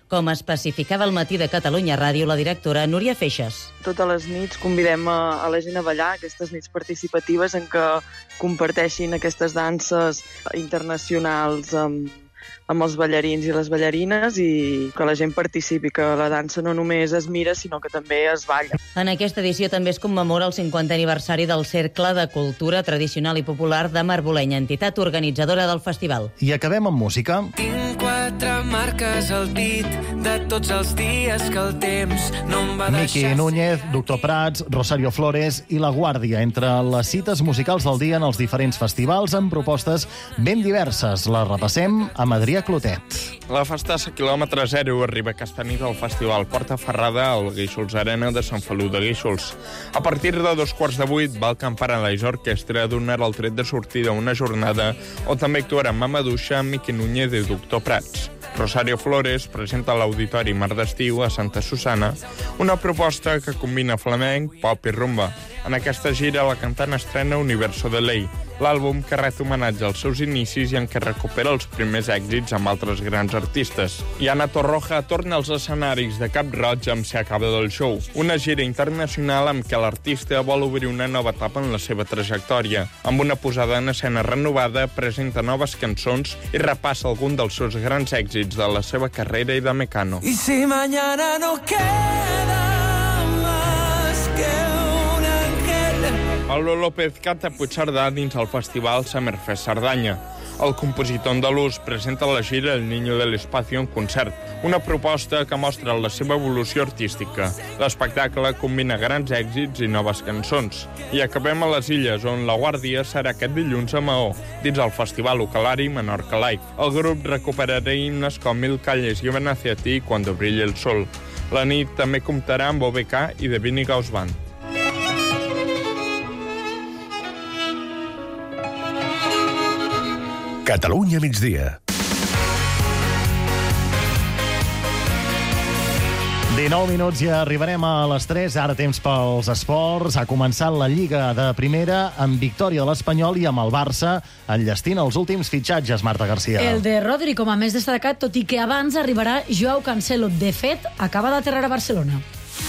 com especificava al Matí de Catalunya Ràdio la directora Núria Feixas. Totes les nits convidem a la gent a ballar, aquestes nits participatives en què comparteixin aquestes danses internacionals amb els ballarins i les ballarines i que la gent participi, que la dansa no només es mira, sinó que també es balla. En aquesta edició també es commemora el 50è aniversari del Cercle de Cultura Tradicional i Popular de Marbolenya, entitat organitzadora del festival. I acabem amb música. Tinc 4 marques al dit de tots els dies que el temps no em va deixar... Miqui Núñez, Doctor Prats, Rosario Flores i La Guàrdia, entre les cites musicals del dia en els diferents festivals amb propostes ben diverses. Les repassem amb Adrià Clotet. La festassa quilòmetre zero arriba aquesta nit al Festival Porta Ferrada al Guíxols Arena de Sant Feliu de Guíxols. A partir de 2:45 va el Camp Paradise Orquestra donarà el tret de sortida a una jornada on també actuaran Mamaduixa, Miqui Núñez i Doctor Prats. Rosario Flores presenta a l'Auditori Mar d'Estiu a Santa Susana una proposta que combina flamenc, pop i rumba. En aquesta gira la cantant estrena Universo de Ley, l'àlbum que ret homenatge als seus inicis i en què recupera els primers èxits amb altres grans artistes. I Ana Torroja torna als escenaris de Cap Roig amb Se acaba del show, una gira internacional amb què l'artista vol obrir una nova etapa en la seva trajectòria. Amb una posada en escena renovada, presenta noves cançons i repassa algun dels seus grans èxits de la seva carrera i de Mecano. I si mañana no queda más que un ángel. Pablo López canta Puigcerdà dins el festival Summerfest Cerdanya. El compositor andalús presenta la gira El Niño del Espacio en concert, una proposta que mostra la seva evolució artística. L'espectacle combina grans èxits i noves cançons. I acabem a les Illes, on La Guàrdia serà aquest dilluns a Maó, dins el Festival Ucalari Menorca Live. El grup recuperarà himnes com Mil calles llevan hacia ti cuando brille el sol. La nit també comptarà amb OBK i The Vinny Ghost Band. Catalunya migdia. 19 minuts i arribarem a les 3. Ara temps pels esports. Ha començat la Lliga de Primera amb victòria de l'Espanyol i amb el Barça enllestint els últims fitxatges, Marta Garcia. El de Rodri com a més destacat, tot i que abans arribarà Joao Cancelo. De fet, acaba d'aterrar a Barcelona.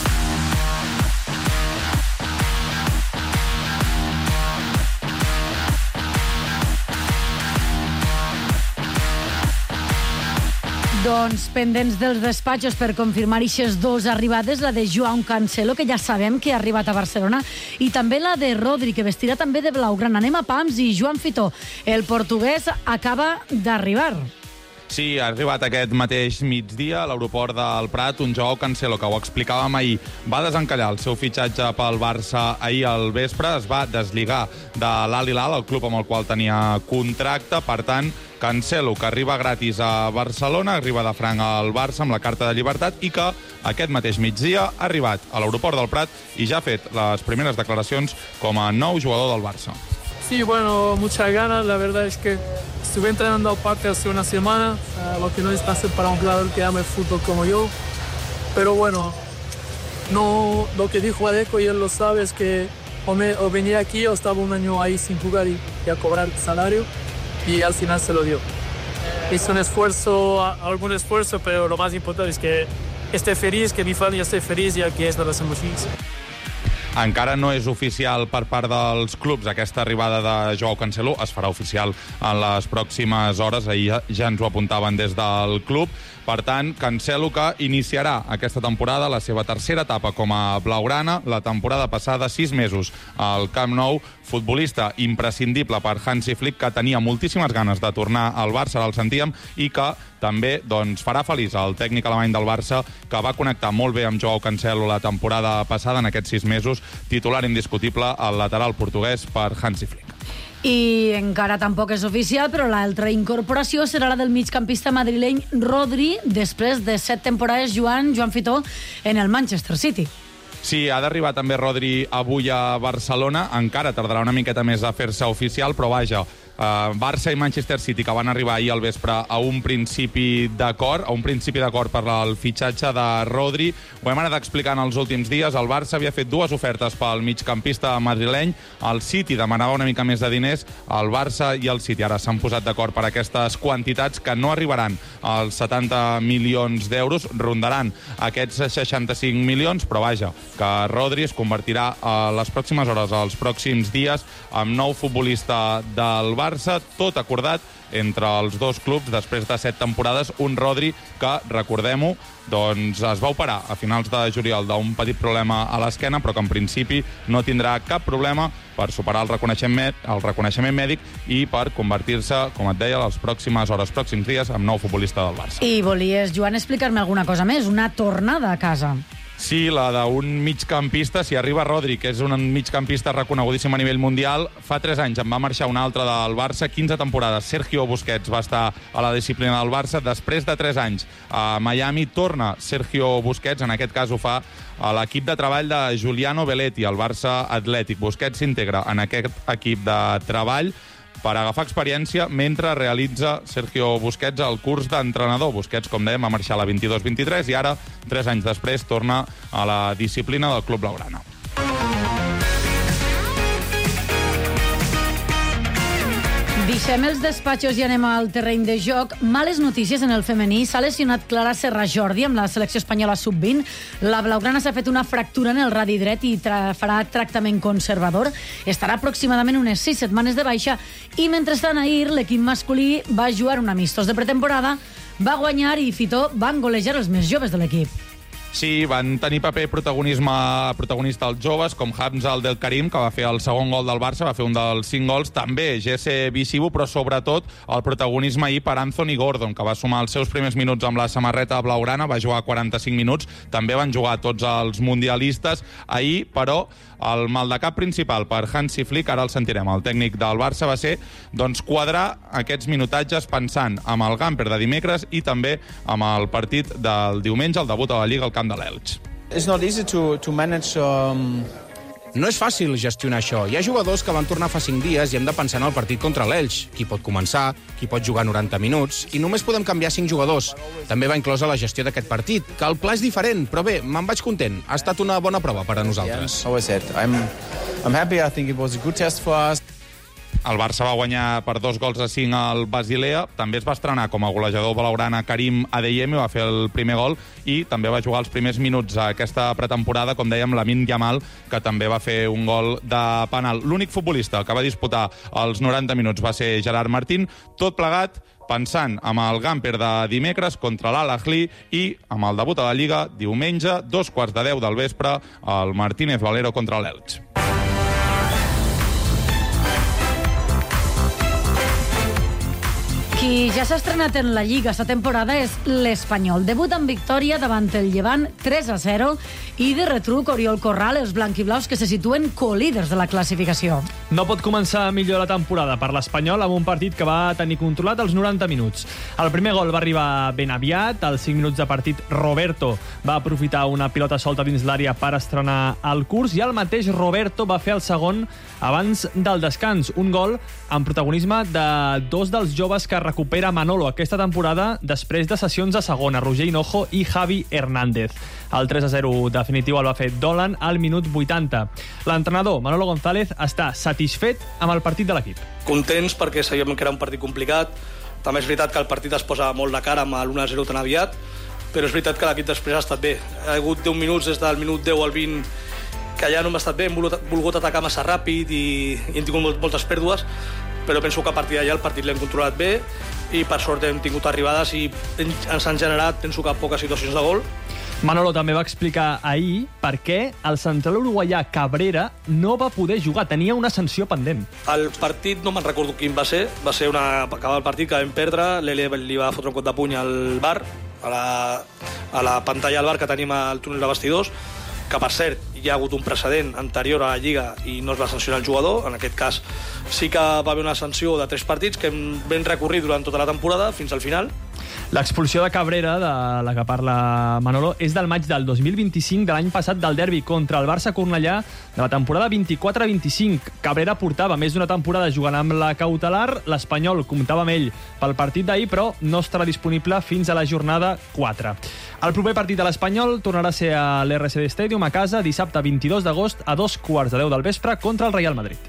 Doncs pendents dels despatxos per confirmar eixes 2 arribades, la de Joao Cancelo, que ja sabem que ha arribat a Barcelona, i també la de Rodri, que vestirà també de blaugrana. Anem a pams i Joan Fitó, el portuguès, acaba d'arribar. Sí, ha arribat aquest mateix migdia a l'aeroport del Prat un Joao Cancelo, que ho explicàvem ahir. Va desencallar el seu fitxatge pel Barça ahir al vespre, es va deslligar de l'Al Hilal, el club amb el qual tenia contracte. Per tant, Cancelo, que arriba gratis a Barcelona, arriba de franc al Barça amb la carta de llibertat i que aquest mateix migdia ha arribat a l'aeroport del Prat i ja ha fet les primeres declaracions com a nou jugador del Barça. Sí, bueno, muchas ganas. La verdad es que estuve entrenando aparte hace una semana, lo que no es fácil para un jugador que ama el fútbol como yo. Pero bueno, no, lo que dijo Adeco, y él lo sabe, es que o venía aquí o estaba un año ahí sin jugar y a cobrar salario, y al final se lo dio. Hizo un esfuerzo, algún esfuerzo, pero lo más importante es que esté feliz, que mi familia esté feliz y aquí es donde estamos felices. Encara no és oficial per part dels clubs aquesta arribada de Joao Cancelo. Es farà oficial en les pròximes hores. Ahir ja ens ho apuntaven des del club. Per tant, Cancelo, que iniciarà aquesta temporada la seva tercera etapa com a blaugrana. La temporada passada, 6 mesos al Camp Nou. Futbolista imprescindible per Hansi Flick, que tenia moltíssimes ganes de tornar al Barça, el sentíem, i que també farà feliç el tècnic alemany del Barça, que va connectar molt bé amb Joao Cancelo la temporada passada, en aquests 6 mesos, titular indiscutible al lateral portuguès per Hansi Flick. I encara tampoc és oficial, però l'altra incorporació serà la del migcampista madrileny Rodri, després de 7 temporades jugant Joan Fitó en el Manchester City. Sí, ha d'arribar també Rodri avui a Barcelona. Encara tardarà una miqueta més a fer-se oficial, però vaja, Barça i Manchester City, que van arribar ahir al vespre a un principi d'acord per al fitxatge de Rodri. Ho hem anat explicant els últims dies. El Barça havia fet 2 ofertes pel migcampista madrileny. El City demanava una mica més de diners. El Barça i el City ara s'han posat d'acord per aquestes quantitats que no arribaran als 70 milions d'euros, rondaran aquests 65 milions, però vaja, que Rodri es convertirà a les pròximes hores, als pròxims dies, en nou futbolista del Barça, tot acordat entre els dos clubs després de 7 temporades. Un Rodri que, recordem-ho, doncs es va operar a finals de juliol d'un petit problema a l'esquena, però que en principi no tindrà cap problema per superar el reconeixement mèdic i per convertir-se, com et deia, les pròximes hores, pròxims dies, en nou futbolista del Barça. I volies, Joan, explicar-me alguna cosa més? Una tornada a casa. Sí, la d'un migcampista. Si arriba Rodri, que és un migcampista reconegudíssim a nivell mundial, fa 3 anys en va marxar un altre del Barça, 15 temporades. Sergio Busquets va estar a la disciplina del Barça. Després de 3 anys a Miami torna Sergio Busquets, en aquest cas ho fa a l'equip de treball de Giuliano Belletti, el Barça Atlètic. Busquets s'integra en aquest equip de treball per agafar experiència mentre realitza Sergio Busquets el curs d'entrenador. Busquets, com dèiem, va marxar a la 22-23 i ara, 3 anys després, torna a la disciplina del club blaugrana. Deixem els despatxos i anem al terreny de joc. Males notícies en el femení. S'ha lesionat Clara Serra Jordi amb la selecció espanyola sub-20. La blaugrana s'ha fet una fractura en el radi dret i farà tractament conservador. Estarà aproximadament unes 6 setmanes de baixa i, mentrestant, ahir l'equip masculí va jugar un amistós de pretemporada, va guanyar i Fitó van golejar els més joves de l'equip. Sí, van tenir paper protagonista els joves, com Hamza el del Karim, que va fer el segon gol del Barça, va fer un dels 5 gols. També Jesse Visibu, però sobretot el protagonisme ahir per Anthony Gordon, que va sumar els seus primers minuts amb la samarreta blaugrana, va jugar 45 minuts. També van jugar tots els mundialistes. Ahir, però, el maldecap principal per Hansi Flick, ara el sentirem, el tècnic del Barça, va ser quadrar aquests minutatges pensant amb el Gamper de dimecres i també amb el partit del diumenge, el debut a la Lliga al camp de l'Elx. It's not easy to manage. No és fàcil gestionar això. Hi ha jugadors que van tornar fa 5 dies i hem de pensar en el partit contra l'Elx. Qui pot començar, qui pot jugar 90 minuts, i només podem canviar 5 jugadors. També va inclosa la gestió d'aquest partit, que el pla és diferent, però bé, me'n vaig content. Ha estat una bona prova per a nosaltres. I'm happy. I think it was a good test for us. El Barça va guanyar per 2-5 al Basilea. També es va estrenar com a golejador blaugrana Karim Adeyemi, va fer el primer gol i també va jugar els primers minuts a aquesta pretemporada, com dèiem, Lamine Yamal, que també va fer un gol de penal. L'únic futbolista que va disputar els 90 minuts va ser Gerard Martín. Tot plegat pensant amb el Gamper de dimecres contra l'Al-Ahly i amb el debut a la Lliga diumenge, 9:15 del vespre, el Martínez Valero contra l'Elx. Qui ja s'ha estrenat en la Lliga esta temporada és l'Espanyol. Debut amb victòria davant el Llevant 3-0 i de retruc Oriol Corral, els blanquiblaus que se situen colíders de la classificació. No pot començar millor la temporada per l'Espanyol amb un partit que va tenir controlat els 90 minuts. El primer gol va arribar ben aviat. Als 5 minuts de partit, Roberto va aprofitar una pilota solta dins l'àrea per estrenar el curs i el mateix Roberto va fer el segon abans del descans. Un gol amb protagonisme de 2 dels joves que recupera Manolo aquesta temporada després de sessions a segona, Roger Hinojo i Javi Hernández. El 3-0 definitiu el va fer Dolan al minut 80. L'entrenador, Manolo González, està satisfet amb el partit de l'equip. Contents perquè sabíem que era un partit complicat. També és veritat que el partit es posa molt de cara amb l'1-0 tan aviat, però és veritat que l'equip després ha estat bé. Ha hagut 10 minuts des del minut 10 al 20 que ja no hem estat bé, hem volgut atacar massa ràpid i hem tingut moltes pèrdues, però penso que a partir d'allà el partit l'hem controlat bé i per sort hem tingut arribades i ens han generat, penso que, poques situacions de gol. Manolo també va explicar ahir per què el central uruguaià Cabrera no va poder jugar, tenia una sanció pendent. El partit no me'n recordo quin va ser acabar el partit que vam perdre, l'Ele li va fotre un cop de puny al bar, a la pantalla del bar que tenim al túnel de vestidors, que per cert hi ha hagut un precedent anterior a la Lliga i no es va sancionar el jugador. En aquest cas sí que va haver una sanció de 3 partits que vam recorrir durant tota la temporada fins al final. L'expulsió de Cabrera, de la que parla Manolo, és del maig del 2025, de l'any passat, del derbi contra el Barça-Cornellà de la temporada 24-25. Cabrera portava més d'una temporada jugant amb la cautelar. L'Espanyol comptava amb ell pel partit d'ahir, però no estarà disponible fins a la jornada 4. El proper partit de l'Espanyol tornarà a ser a l'RCD Stadium a casa dissabte 22 d'agost a 2:15 del vespre contra el Real Madrid.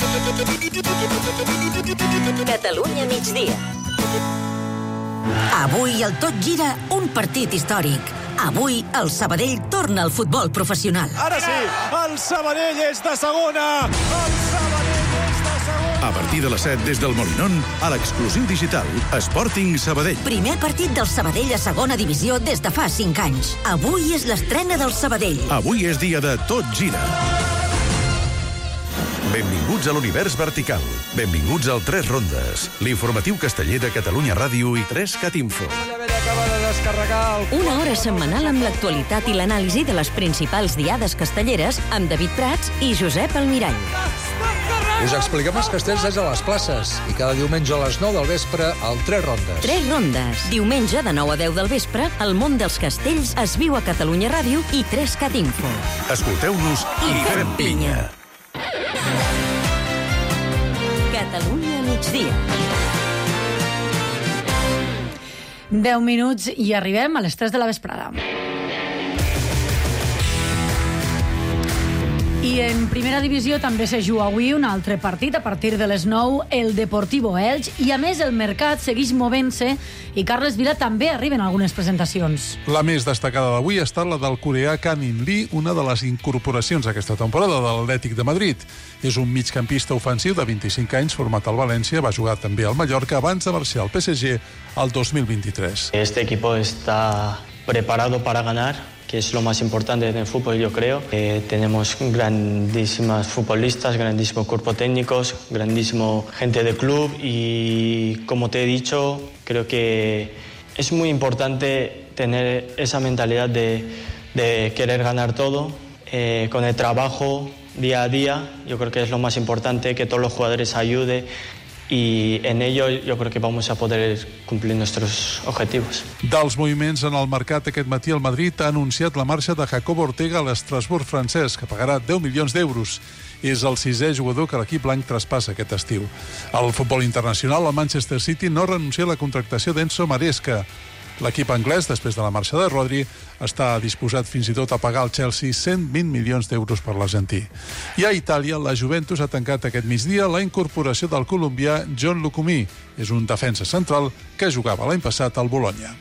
Catalunya migdia. Avui el Tot Gira, un partit històric. Avui el Sabadell torna al futbol professional. Ara sí, el Sabadell és de segona! El Sabadell és de segona! A partir de les 7 des del Molinón, a l'exclusiu digital Sporting Sabadell. Primer partit del Sabadell a segona divisió des de fa 5 anys. Avui és l'estrena del Sabadell. Avui és dia de Tot Gira. Benvinguts a l'univers vertical. Benvinguts al 3 Rondes, l'informatiu casteller de Catalunya Ràdio i 3cat Info. Una hora setmanal amb l'actualitat i l'anàlisi de les principals diades castelleres amb David Prats i Josep Almirall. Us expliquem els castells des de les places i cada diumenge a les 9 del vespre al 3 Rondes. 3 Rondes. Diumenge de 9 a 10 del vespre, el món dels castells es viu a Catalunya Ràdio i 3cat Info. Escolteu-nos i fem pinya. Catalunya migdia. 10 minuts i arribem a les 3 de la vesprada. I en primera divisió també se juga avui un altre partit a partir de les 9, el Deportivo Elx, i a més el mercat segueix movent-se i Carles Vila també arriben algunes presentacions. La més destacada d'avui ha estat la del coreà Kang In Lee, una de les incorporacions aquesta temporada de l'Atlètic de Madrid. És un migcampista ofensiu de 25 anys format al València, va jugar també al Mallorca abans de marxar al PSG al 2023. Este equipo está preparado para ganar, que es lo más importante en el fútbol, yo creo. Tenemos grandísimas futbolistas, grandísimo cuerpo técnicos, grandísimo gente de club y, como te he dicho, creo que es muy importante tener esa mentalidad de querer ganar todo, con el trabajo día a día. Yo creo que es lo más importante, que todos los jugadores ayuden. Y en ello yo creo que vamos a poder cumplir nuestros objetivos. Dels moviments en el mercat aquest matí, el Madrid ha anunciat la marxa de Jacob Ortega a l'Estrasburg francès, que pagarà 10 milions d'euros. És el 6è jugador que l'equip blanc traspassa aquest estiu. Al futbol internacional, el Manchester City no renuncia a la contractació d'Enzo Maresca. L'equip anglès, després de la marxa de Rodri, està disposat fins i tot a pagar al Chelsea 120 milions d'euros per l'argentí. I a Itàlia, la Juventus ha tancat aquest migdia la incorporació del colombià John Lucumí. És un defensa central que jugava l'any passat al Bologna.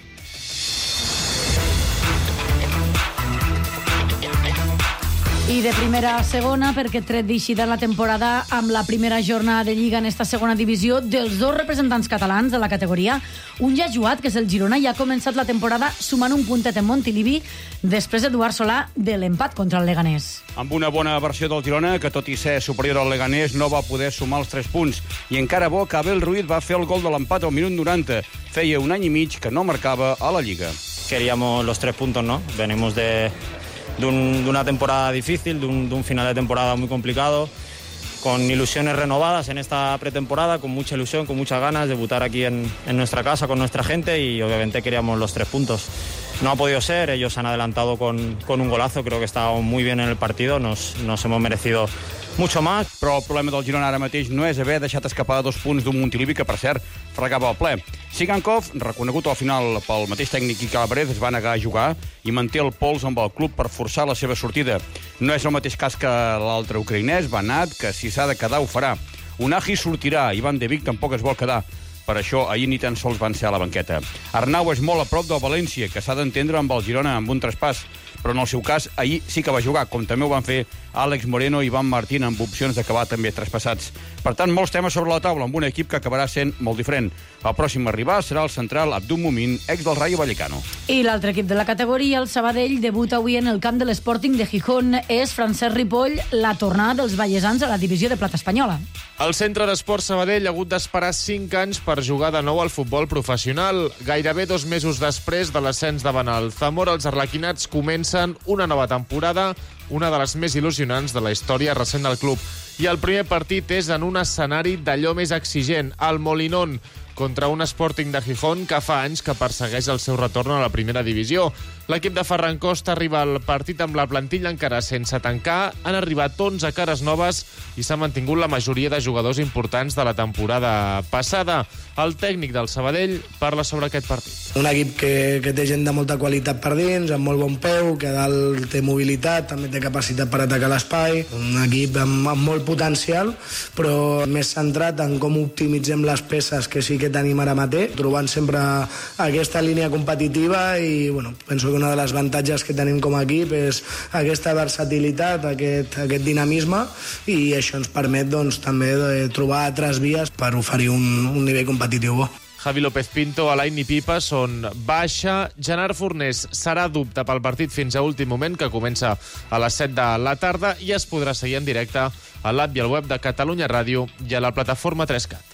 I de primera a segona, perquè tret d'eixida la temporada amb la primera jornada de Lliga en esta segona divisió dels dos representants catalans de la categoria. Un ja jugat, que és el Girona, i ha començat la temporada sumant un puntet en Montilivi després d'Eduard Solà de l'empat contra el Leganés. Amb una bona versió del Girona, que tot i ser superior al Leganés no va poder sumar els 3 punts. I encara bo que Abel Ruiz va fer el gol de l'empat al minut 90. Feia un any i mig que no marcava a la Lliga. Queríamos los 3 puntos, ¿no? Venimos de una temporada difícil, de un final de temporada muy complicado, con ilusiones renovadas en esta pretemporada, con mucha ilusión, con muchas ganas de debutar aquí en nuestra casa, con nuestra gente, y obviamente queríamos los 3 puntos. No ha podido ser, ellos han adelantado con un golazo, creo que estábamos muy bien en el partido, nos hemos merecido mucho más. Però el problema del Girona ara mateix no és haver deixat escapar 2 punts d'un Montilivi que, per cert, fregava el ple. Sigankov, reconegut al final pel mateix tècnic i Calabres, es va negar a jugar i manté el pols amb el club per forçar la seva sortida. No és el mateix cas que l'altre ucraïnès, Banat, que si s'ha de quedar ho farà. Unai sortirà, Ivan de Vic tampoc es vol quedar. Per això ahir ni tan sols van ser a la banqueta. Arnau és molt a prop del València, que s'ha d'entendre amb el Girona amb un traspàs, però en el seu cas ahir sí que va jugar, com també ho van fer Àlex Moreno i Ivan Martín amb opcions d'acabar també traspassats. Per tant, molts temes sobre la taula amb un equip que acabarà sent molt diferent. El pròxim a arribar serà el central Abdul Mumin, ex del Rayo Vallecano. I l'altre equip de la categoria, el Sabadell, debuta avui en el camp de l'Sporting de Gijón. És Francesc Ripoll, la tornada dels vallesans a la divisió de plata espanyola. El Centre d'Esport Sabadell ha hagut d'esperar 5 anys per jugar de nou al futbol professional. Gairebé 2 mesos després de l'ascens davant el Zamora, els arlequinats comencen una nova temporada una de les més il·lusionants de la història recent del club. I el primer partit és en un escenari d'allò més exigent, el Molinón, contra un Sporting de Gijón que fa anys que persegueix el seu retorn a la primera divisió. L'equip de Ferran Costa arriba al partit amb la plantilla encara sense tancar. Han arribat 11 cares noves i s'ha mantingut la majoria de jugadors importants de la temporada passada. El tècnic del Sabadell parla sobre aquest partit. Un equip que té gent de molta qualitat per dins, amb molt bon peu, que a dalt té mobilitat, també té capacitat per atacar l'espai. Un equip amb molt potencial, però més centrat en com optimitzem les peces que sí que tenim ara mateix, trobant sempre aquesta línia competitiva i penso que una de les avantatges que tenim com a equip és aquesta versatilitat, aquest dinamisme, i això ens permet també trobar altres vies per oferir un nivell competitiu bo. Javi López Pinto, Alain i Pipa són baixa. Gerard Fornés serà dubte pel partit fins a últim moment, que comença a les 7 de la tarda i es podrà seguir en directe a l'app i al web de Catalunya Ràdio i a la plataforma 3CAT.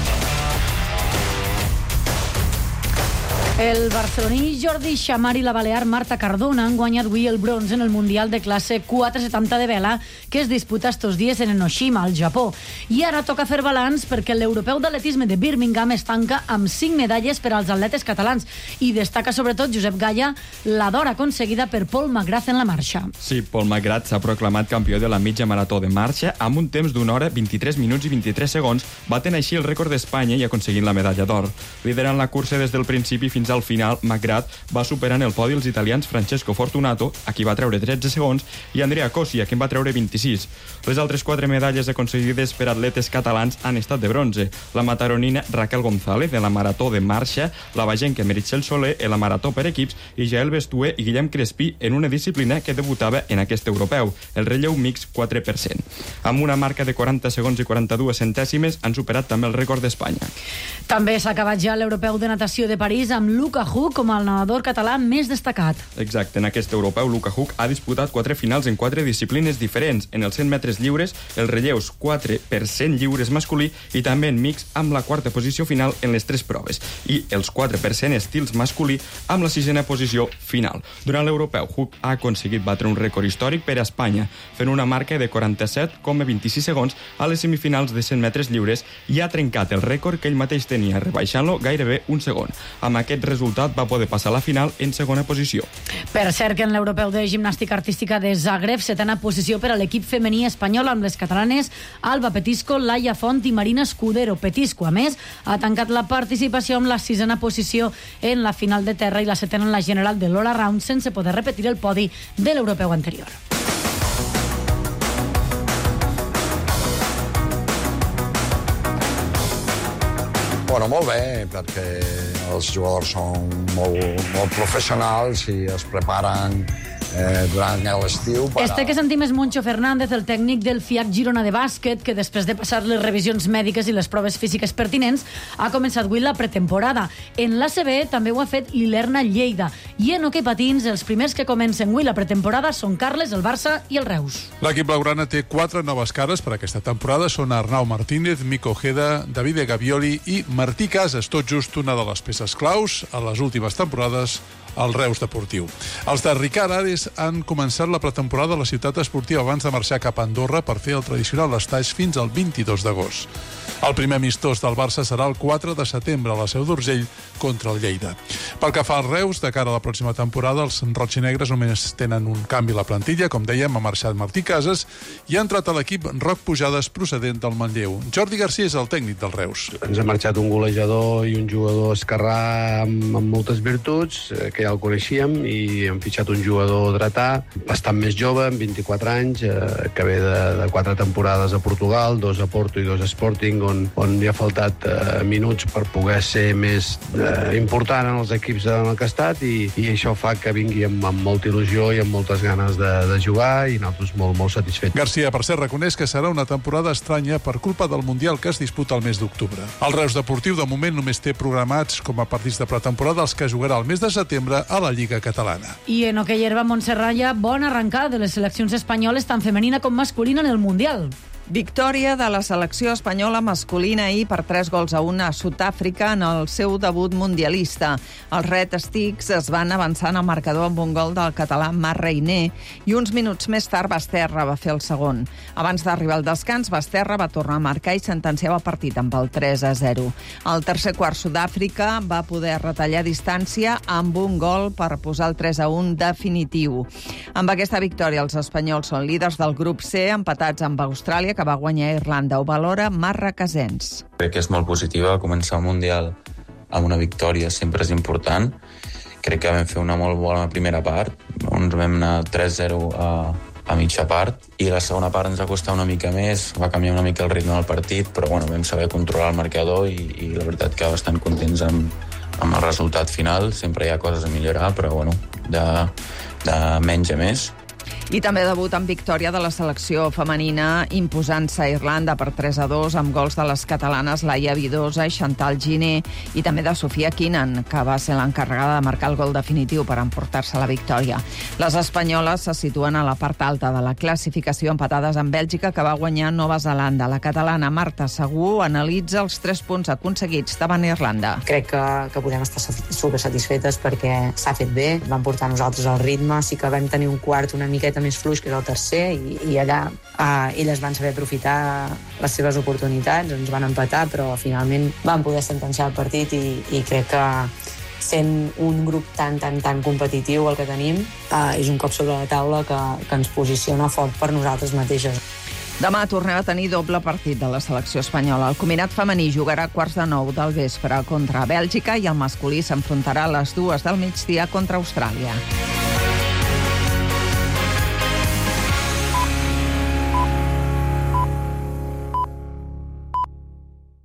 El barceloní Jordi Xamar i la balear Marta Cardona han guanyat avui el bronze en el Mundial de classe 470 de vela que es disputa estos dies en Enoshima, al Japó. I ara toca fer balanç perquè l'europeu d'atletisme de Birmingham es tanca amb 5 medalles per als atletes catalans i destaca sobretot Josep Gaya la d'or aconseguida per Paul McGrath en la marxa. Sí, Paul McGrath s'ha proclamat campió de la mitja marató de marxa amb un temps d'una hora, 23 minuts i 23 segons, batent així el rècord d'Espanya i aconseguint la medalla d'or. Liderant la cursa des del principi fins al final, McGrath va superar en el podi els italians Francesco Fortunato, a qui va treure 13 segons, i Andrea Cosi, a qui en va treure 26. Les altres 4 medalles aconseguides per atletes catalans han estat de bronze. La mataronina Raquel González, de la marató de marxa, la bagenca Meritxell Soler, en la marató per equips, i Jael Bestué i Guillem Crespí en una disciplina que debutava en aquest europeu, el relleu mix 4%. Amb una marca de 40 segons i 42 centèsimes han superat també el rècord d'Espanya. També s'ha acabat ja l'europeu de natació de París amb Luka Huck com el nedador català més destacat. Exacte, en aquest europeu Luka Huck ha disputat 4 finals en 4 disciplines diferents. En els 100 metres lliures, els relleus 4% lliures masculí i també en mix amb la 4a posició final en les 3 proves i els 4% estils masculí amb la 6a posició final. Durant l'europeu, Huck ha aconseguit batre un rècord històric per a Espanya, fent una marca de 47,26 segons a les semifinals de 100 metres lliures i ha trencat el rècord que ell mateix tenia, rebaixant-lo gairebé un segon. Amb aquest resultat va poder passar a la final en segona posició. Per cert, que en l'europeu de gimnàstica artística de Zagreb, 7a posició per a l'equip femení espanyol amb les catalanes Alba Petisco, Laia Font i Marina Escudero. Petisco, a més, ha tancat la participació amb la 6a posició en la final de terra i la 7a en la general de l'All Around, sense poder repetir el podi de l'europeu anterior. Bueno, molt bé, perquè els jugadors són molt professionals i es preparen durant l'estiu. Este que sentim és Moncho Fernández, el tècnic del FIAC Girona de bàsquet, que després de passar les revisions mèdiques i les proves físiques pertinents, ha començat avui la pretemporada. En l'ACB també ho ha fet l'Ilerna Lleida. I en hoquei patins, els primers que comencen avui la pretemporada són Carles, el Barça i el Reus. L'equip blaugrana té 4 noves cares per aquesta temporada. Són Arnau Martínez, Mico Ojeda, Davide Gavioli i Martí Casas, tot just una de les peces claus a les últimes temporades al Reus Deportiu. Els de Ricard Ares han començat la pretemporada a la ciutat esportiva abans de marxar cap a Andorra per fer el tradicional estaix fins al 22 d'agost. El primer amistós del Barça serà el 4 de setembre a la Seu d'Urgell contra el Lleida. Pel que fa al Reus, de cara a la pròxima temporada, els rotxinegres només tenen un canvi a la plantilla, com dèiem, ha marxat Martí Casas i ha entrat a l'equip Roc Pujades procedent del Manlleu. Jordi Garcia és el tècnic del Reus. Ens ha marxat un golejador i un jugador esquerrà amb moltes virtuts, que ja el coneixíem, i hem fitxat un jugador dretà, bastant més jove, amb 24 anys, que ve de 4 temporades a Portugal, 2 a Porto i 2 a Sporting, on li ha faltat minuts per poder ser més important en els equips en el que ha estat, i això fa que vingui amb molta il·lusió i amb moltes ganes de jugar, i nosaltres molt satisfets. Garcia, per cert, reconeix que serà una temporada estranya per culpa del Mundial que es disputa el mes d'octubre. El Reus Deportiu, de moment, només té programats com a partits de pretemporada els que jugarà el mes de setembre a la Lliga Catalana. I en hoquei herba, Montserrat, bona arrencada de les seleccions espanyoles, tant femenina com masculina, en el Mundial. Victòria de la selecció espanyola masculina ahir per 3-1 a Sud-àfrica en el seu debut mundialista. Els Red Sticks es van avançar en el marcador amb un gol del català Marc Reiner i uns minuts més tard Basterra va fer el segon. Abans d'arribar al descans, Basterra va tornar a marcar i sentenciava el partit amb el 3-0. Al tercer quart, Sud-àfrica va poder retallar distància amb un gol per posar el 3-1 definitiu. Amb aquesta victòria, els espanyols són líders del grup C, empatats amb Austràlia, que va guanyar Irlanda. Ho valora Marc Recasens. Crec que és molt positiva. Començar el Mundial amb una victòria sempre és important. Crec que vam fer una molt bona primera part, on vam anar 3-0 a mitja part, i la segona part ens va costar una mica més, va canviar una mica el ritme del partit, però vam saber controlar el marcador i la veritat que bastant contents amb el resultat final. Sempre hi ha coses a millorar, però de menys a més. I també debut amb victòria de la selecció femenina imposant-se a Irlanda per 3-2 amb gols de les catalanes Laia Vidosa i Chantal Giné i també de Sofia Kinan, que va ser l'encarregada de marcar el gol definitiu per emportar-se la victòria. Les espanyoles se situen a la part alta de la classificació, empatades amb Bèlgica, que va guanyar Nova Zelanda. La catalana Marta Segú analitza els 3 punts aconseguits davant Irlanda. Crec que podem estar supersatisfetes perquè s'ha fet bé, vam portar nosaltres el ritme, sí que vam tenir un quart una miqueta més fluix, que és el tercer, i allà elles van saber aprofitar les seves oportunitats, ens van empatar, però finalment van poder sentenciar el partit i crec que sent un grup tan competitiu el que tenim, és un cop sobre la taula que ens posiciona fort per nosaltres mateixes. Demà tornem a tenir doble partit de la selecció espanyola. El combinat femení jugarà a 8:45 del vespre contra Bèlgica i el masculí s'enfrontarà a les 2 del migdia contra Austràlia.